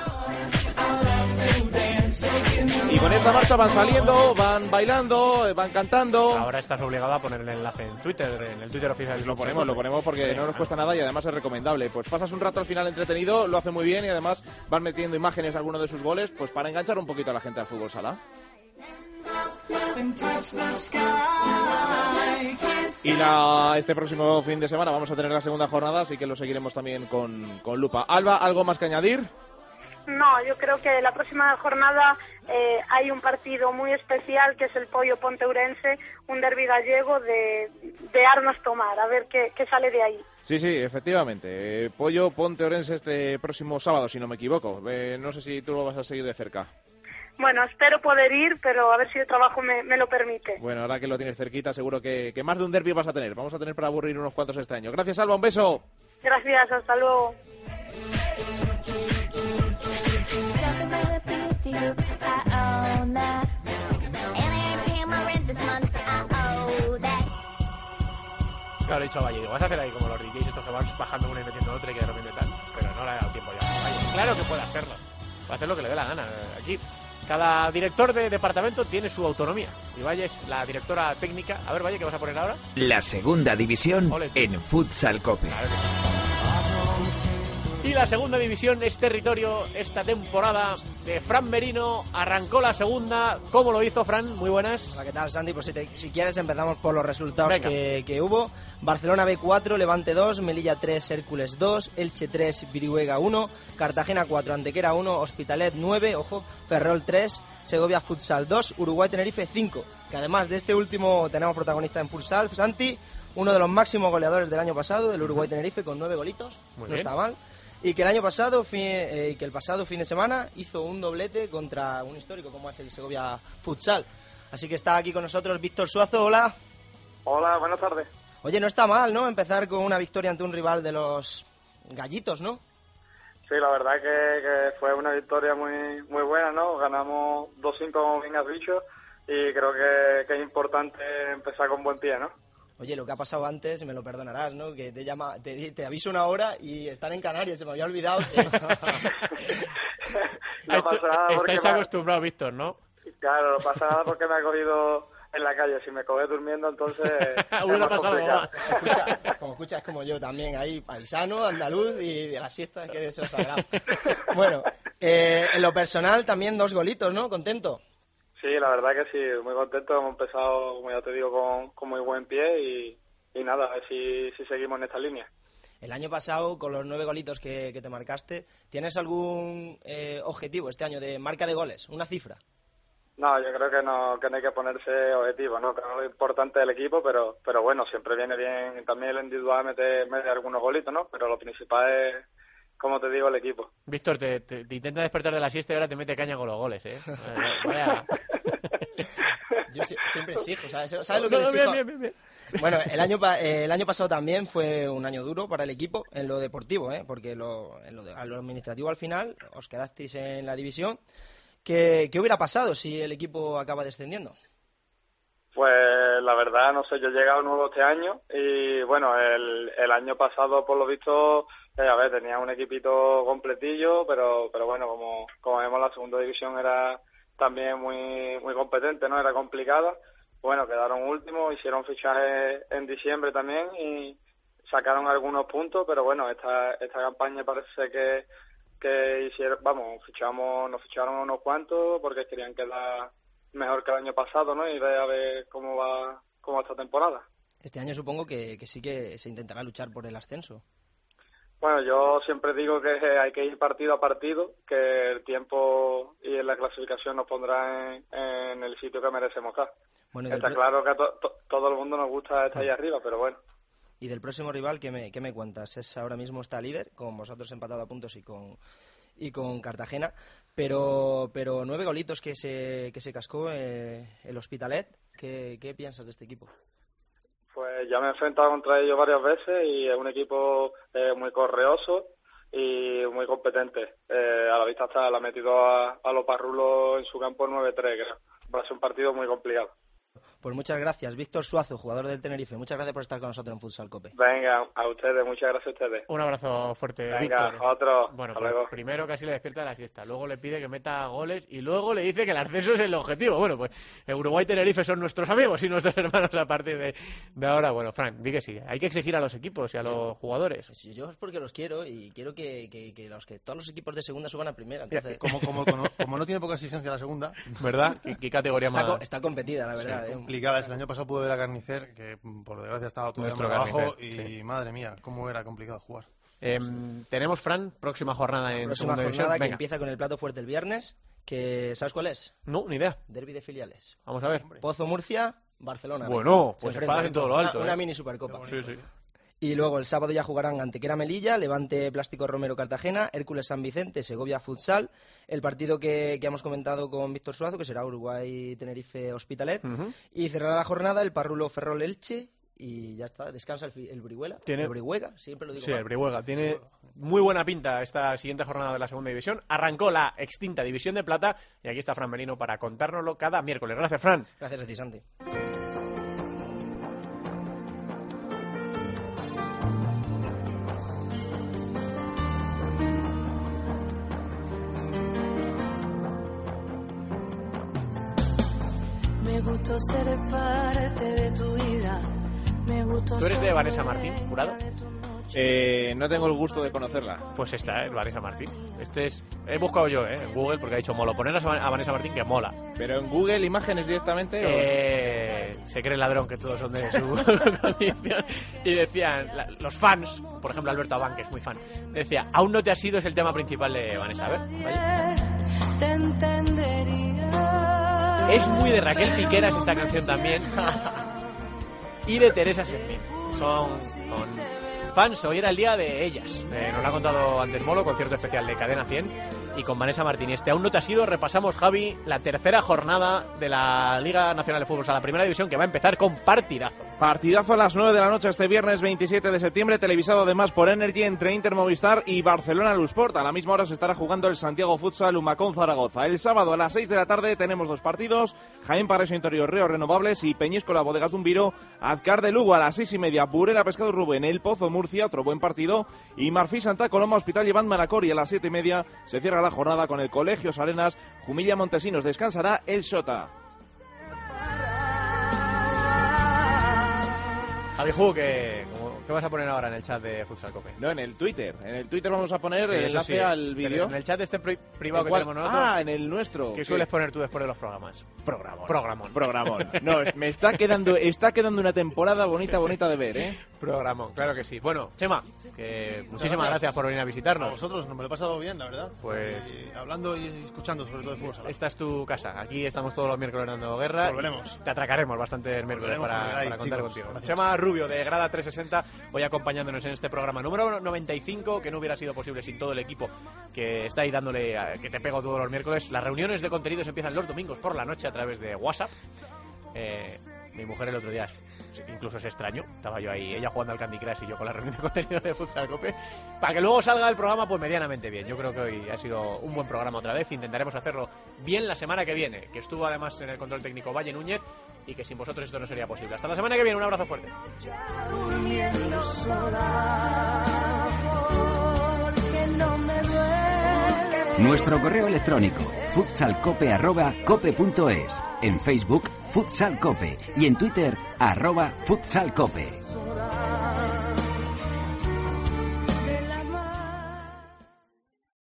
Y con esta marcha van saliendo, van bailando, van cantando. Ahora estás obligado a poner el enlace en Twitter, en el Twitter oficial. Lo ponemos porque no nos cuesta nada y además es recomendable. Pues pasas un rato al final entretenido, lo hace muy bien y además van metiendo imágenes de alguno de sus goles, pues para enganchar un poquito a la gente al fútbol sala. Y este próximo fin de semana vamos a tener la segunda jornada, así que lo seguiremos también con lupa. Alba, ¿algo más que añadir? No, yo creo que la próxima jornada hay un partido muy especial que es el Pollo Ponteurense, un derbi gallego de armas tomar, a ver qué sale de ahí. Sí, sí, efectivamente. Pollo Ponteurense este próximo sábado, si no me equivoco. No sé si tú lo vas a seguir de cerca. Bueno, espero poder ir, pero a ver si el trabajo me lo permite. Bueno, ahora que lo tienes cerquita, seguro que más de un derbi vas a tener. Vamos a tener para aburrir unos cuantos este año. Gracias, Alba, un beso. Gracias, hasta luego. Claro, he dicho a Valle, digo, vas a hacer ahí como los DJs estos que van bajando uno y metiendo otro y que de repente tal. Pero no le ha dado tiempo ya. Valle, claro que puede hacerlo. Puede hacer lo que le dé la gana. Aquí cada director de departamento tiene su autonomía. Y Valle es la directora técnica. A ver, Valle, ¿qué vas a poner ahora? La segunda división en Futsal Cope. Claro que sí. Y la segunda división es territorio esta temporada de Fran Merino. Arrancó la segunda. ¿Cómo lo hizo, Fran? Muy buenas. Hola, ¿qué tal, Santi? Pues si quieres empezamos por los resultados que hubo. Barcelona B4, Levante 2, Melilla 3, Hércules 2, Elche 3, Virihuega 1, Cartagena 4, Antequera 1, Hospitalet 9, ojo, Ferrol 3, Segovia Futsal 2, Uruguay Tenerife 5. Que además de este último tenemos protagonista en futsal, Santi, uno de los máximos goleadores del año pasado, del Uruguay Tenerife, con 9 golitos. Muy no bien. está mal. Y que el pasado fin de semana hizo un doblete contra un histórico como es el Segovia Futsal. Así que está aquí con nosotros Víctor Suazo. Hola. Hola, buenas tardes. Oye, no está mal, ¿no? Empezar con una victoria ante un rival de los gallitos, ¿no? Sí, la verdad que fue una victoria muy buena, ¿no? Ganamos 2-5, como bien has dicho, y creo que es importante empezar con buen pie, ¿no? Oye, lo que ha pasado antes, me lo perdonarás, ¿no? Que te aviso una hora y están en Canarias, se me había olvidado. No pasa nada porque Estáis acostumbrados, Víctor, ¿no? Claro, no pasa nada porque me ha cogido en la calle. Si me coge durmiendo, entonces es más complicado. Escuchas como yo también, ahí paisano, andaluz y de la siesta es que es lo sagrado. Bueno, en lo personal también 2 golitos, ¿no? ¿Contento? Sí, la verdad que sí, muy contento. Hemos empezado, como ya te digo, con muy buen pie y nada, a ver si seguimos en esta línea. El año pasado, con los 9 golitos que te marcaste, ¿tienes algún objetivo este año de marca de goles? ¿Una cifra? No, yo creo que no hay que ponerse objetivos, ¿no? Creo que lo importante del equipo, pero bueno, siempre viene bien también el individual meter algunos golitos, ¿no? Pero lo principal es, como te digo, el equipo. Víctor, te intenta despertar de la siesta y ahora te mete caña con los goles, ¿eh? Vaya. Yo siempre exijo, ¿sabes lo que exijo? Bien. Bueno, el año pasado también fue un año duro para el equipo en lo deportivo, porque en lo administrativo al final os quedasteis en la división. ¿Qué hubiera pasado si el equipo acaba descendiendo? Pues la verdad, no sé, yo he llegado nuevo este año y bueno, el año pasado por lo visto, tenía un equipito completillo, pero bueno, como vemos la segunda división era también muy competente, ¿no? Era complicada. Bueno, quedaron últimos, hicieron fichajes en diciembre también y sacaron algunos puntos, pero bueno, esta campaña parece que hicieron, nos ficharon unos cuantos porque querían quedar mejor que el año pasado, ¿no? Y a ver cómo va esta temporada. Este año supongo que sí que se intentará luchar por el ascenso. Bueno, yo siempre digo que hay que ir partido a partido, que el tiempo y la clasificación nos pondrá en el sitio que merecemos estar. Bueno, está claro que a todo el mundo nos gusta estar ahí arriba, pero bueno. Y del próximo rival, ¿qué me cuentas? Ahora mismo está líder, con vosotros empatado a puntos y con Cartagena, pero 9 golitos que se cascó el Hospitalet. ¿Qué piensas de este equipo? Pues ya me he enfrentado contra ellos varias veces y es un equipo muy correoso y muy competente. A la vista está, le ha metido a los parrulos en su campo 9-3, creo. Va a ser un partido muy complicado. Pues muchas gracias, Víctor Suazo, jugador del Tenerife. Muchas gracias por estar con nosotros en Futsal Cope. Venga, a ustedes, muchas gracias a ustedes. Un abrazo fuerte, Venga, Víctor. Otro. Bueno, hasta pues luego. Primero casi le despierta de la siesta, luego le pide que meta goles y luego le dice que el ascenso es el objetivo. Bueno, pues Uruguay y Tenerife son nuestros amigos y nuestros hermanos a partir de ahora. Bueno, Fran, di que sí, hay que exigir a los equipos y a los jugadores. Pues yo es porque los quiero y quiero que todos los equipos de segunda suban a primera. Entonces... Como no tiene poca exigencia la segunda. ¿Verdad? ¿Qué categoría más? Está competida, la verdad. Sí. complicadas. El año pasado pude ver a Carnicer, que por desgracia estaba todo Nuestro abajo, Carnicer, y sí. madre mía, cómo era complicado jugar. Tenemos, Fran, próxima jornada en Próxima segunda jornada división. que empieza con el plato fuerte el viernes, que ¿sabes cuál es? No, ni idea. Derbi de filiales. Vamos a ver. Pozo Murcia, Barcelona. Bueno, Se pues enfrentan. espadas en todo lo alto. Una mini Supercopa. Sí, sí. Y luego el sábado ya jugarán Antequera Melilla, Levante Plástico Romero Cartagena, Hércules San Vicente, Segovia Futsal, el partido que hemos comentado con Víctor Suazo, que será Uruguay Tenerife Hospitalet, y cerrará la jornada el Parrulo Ferrol Elche, y ya está, descansa el Brihuela. El Brihuega, siempre lo digo. Sí, mal. el Brihuega. Tiene muy buena pinta esta siguiente jornada de la segunda división. Arrancó la extinta División de Plata y aquí está Fran Merino para contárnoslo cada miércoles. Gracias, Fran. Gracias a ti, Santi. Me gustó ser parte de tu vida. Me gustó. ¿Tú eres de Vanessa Martín, jurado? No tengo el gusto de conocerla. Pues esta, Vanessa Martín. He buscado yo, en Google, porque ha dicho mola. Poner a Vanessa Martín que mola. Pero en Google Imágenes directamente. Se cree el ladrón que todos son de su condición. Y decían, los fans, por ejemplo Alberto Abán, que es muy fan, decía, aún no te has ido, es el tema principal de Vanessa. A ver, vaya. Te entendería. Es muy de Raquel Piqueras esta canción también. Y de Teresa Servín. Son fans, hoy era el día de ellas. Nos lo ha contado antes Molo, concierto especial de Cadena 100. Y con Vanessa Martín. Aún no te has ido, repasamos, Javi, la tercera jornada de la Liga Nacional de Fútbol, la primera división, que va a empezar con partidazo. Partidazo a las 9 de la noche este viernes 27 de septiembre, televisado además por Energy entre Inter Movistar y Barcelona Lusport. A la misma hora se estará jugando el Santiago Futsal Humacón Zaragoza. El sábado a las 6 de la tarde tenemos dos partidos: Jaén Paraíso Interior Ríos Renovables y Peñíscola Bodegas Dumbiro Azcar de Lugo. A las 6:30 Burela Pescado Rubén El Pozo Murcia, otro buen partido, y Marfil Santa Coloma Hospital Llevant Manacor. Y a las 7:30 se cierra la jornada con el Colegios Arenas Jumilla Montesinos. Descansará el Sota. Javi Ju, ¿qué vas a poner ahora en el chat de Futsal Cope? No, en el Twitter. En el Twitter vamos a poner el enlace sí, al vídeo. En el chat este privado que tenemos nosotros. Ah, en el nuestro. ¿Qué sueles poner tú después de los programas? Programón. No, me está quedando una temporada bonita de ver, ¿eh? Programón, claro que sí. Bueno, Chema, muchísimas gracias por venir a visitarnos. A vosotros, nos me lo he pasado bien, la verdad. Pues hablando y escuchando sobre todo de fútbol sala. Esta es tu casa. Aquí estamos todos los miércoles dando guerra. Volveremos. Te atracaremos bastante el miércoles para contar contigo. Gracias. Chema Rubio, de Grada 360, hoy acompañándonos en este programa número 95, que no hubiera sido posible sin todo el equipo que está ahí dándole, que te pego todos los miércoles. Las reuniones de contenidos empiezan los domingos por la noche a través de WhatsApp. Mi mujer el otro día incluso se extrañó, estaba yo ahí, ella jugando al Candy Crush y yo con la reunión de contenido de Futsal Cope, para que luego salga el programa pues medianamente bien. Yo creo que hoy ha sido un buen programa otra vez. Intentaremos hacerlo bien la semana que viene, que estuvo además en el control técnico Valle Núñez, y que sin vosotros esto no sería posible. Hasta la semana que viene, un abrazo fuerte. Nuestro correo electrónico futsalcope@cope.es, en Facebook Futsal Cope y en Twitter @futsalcope.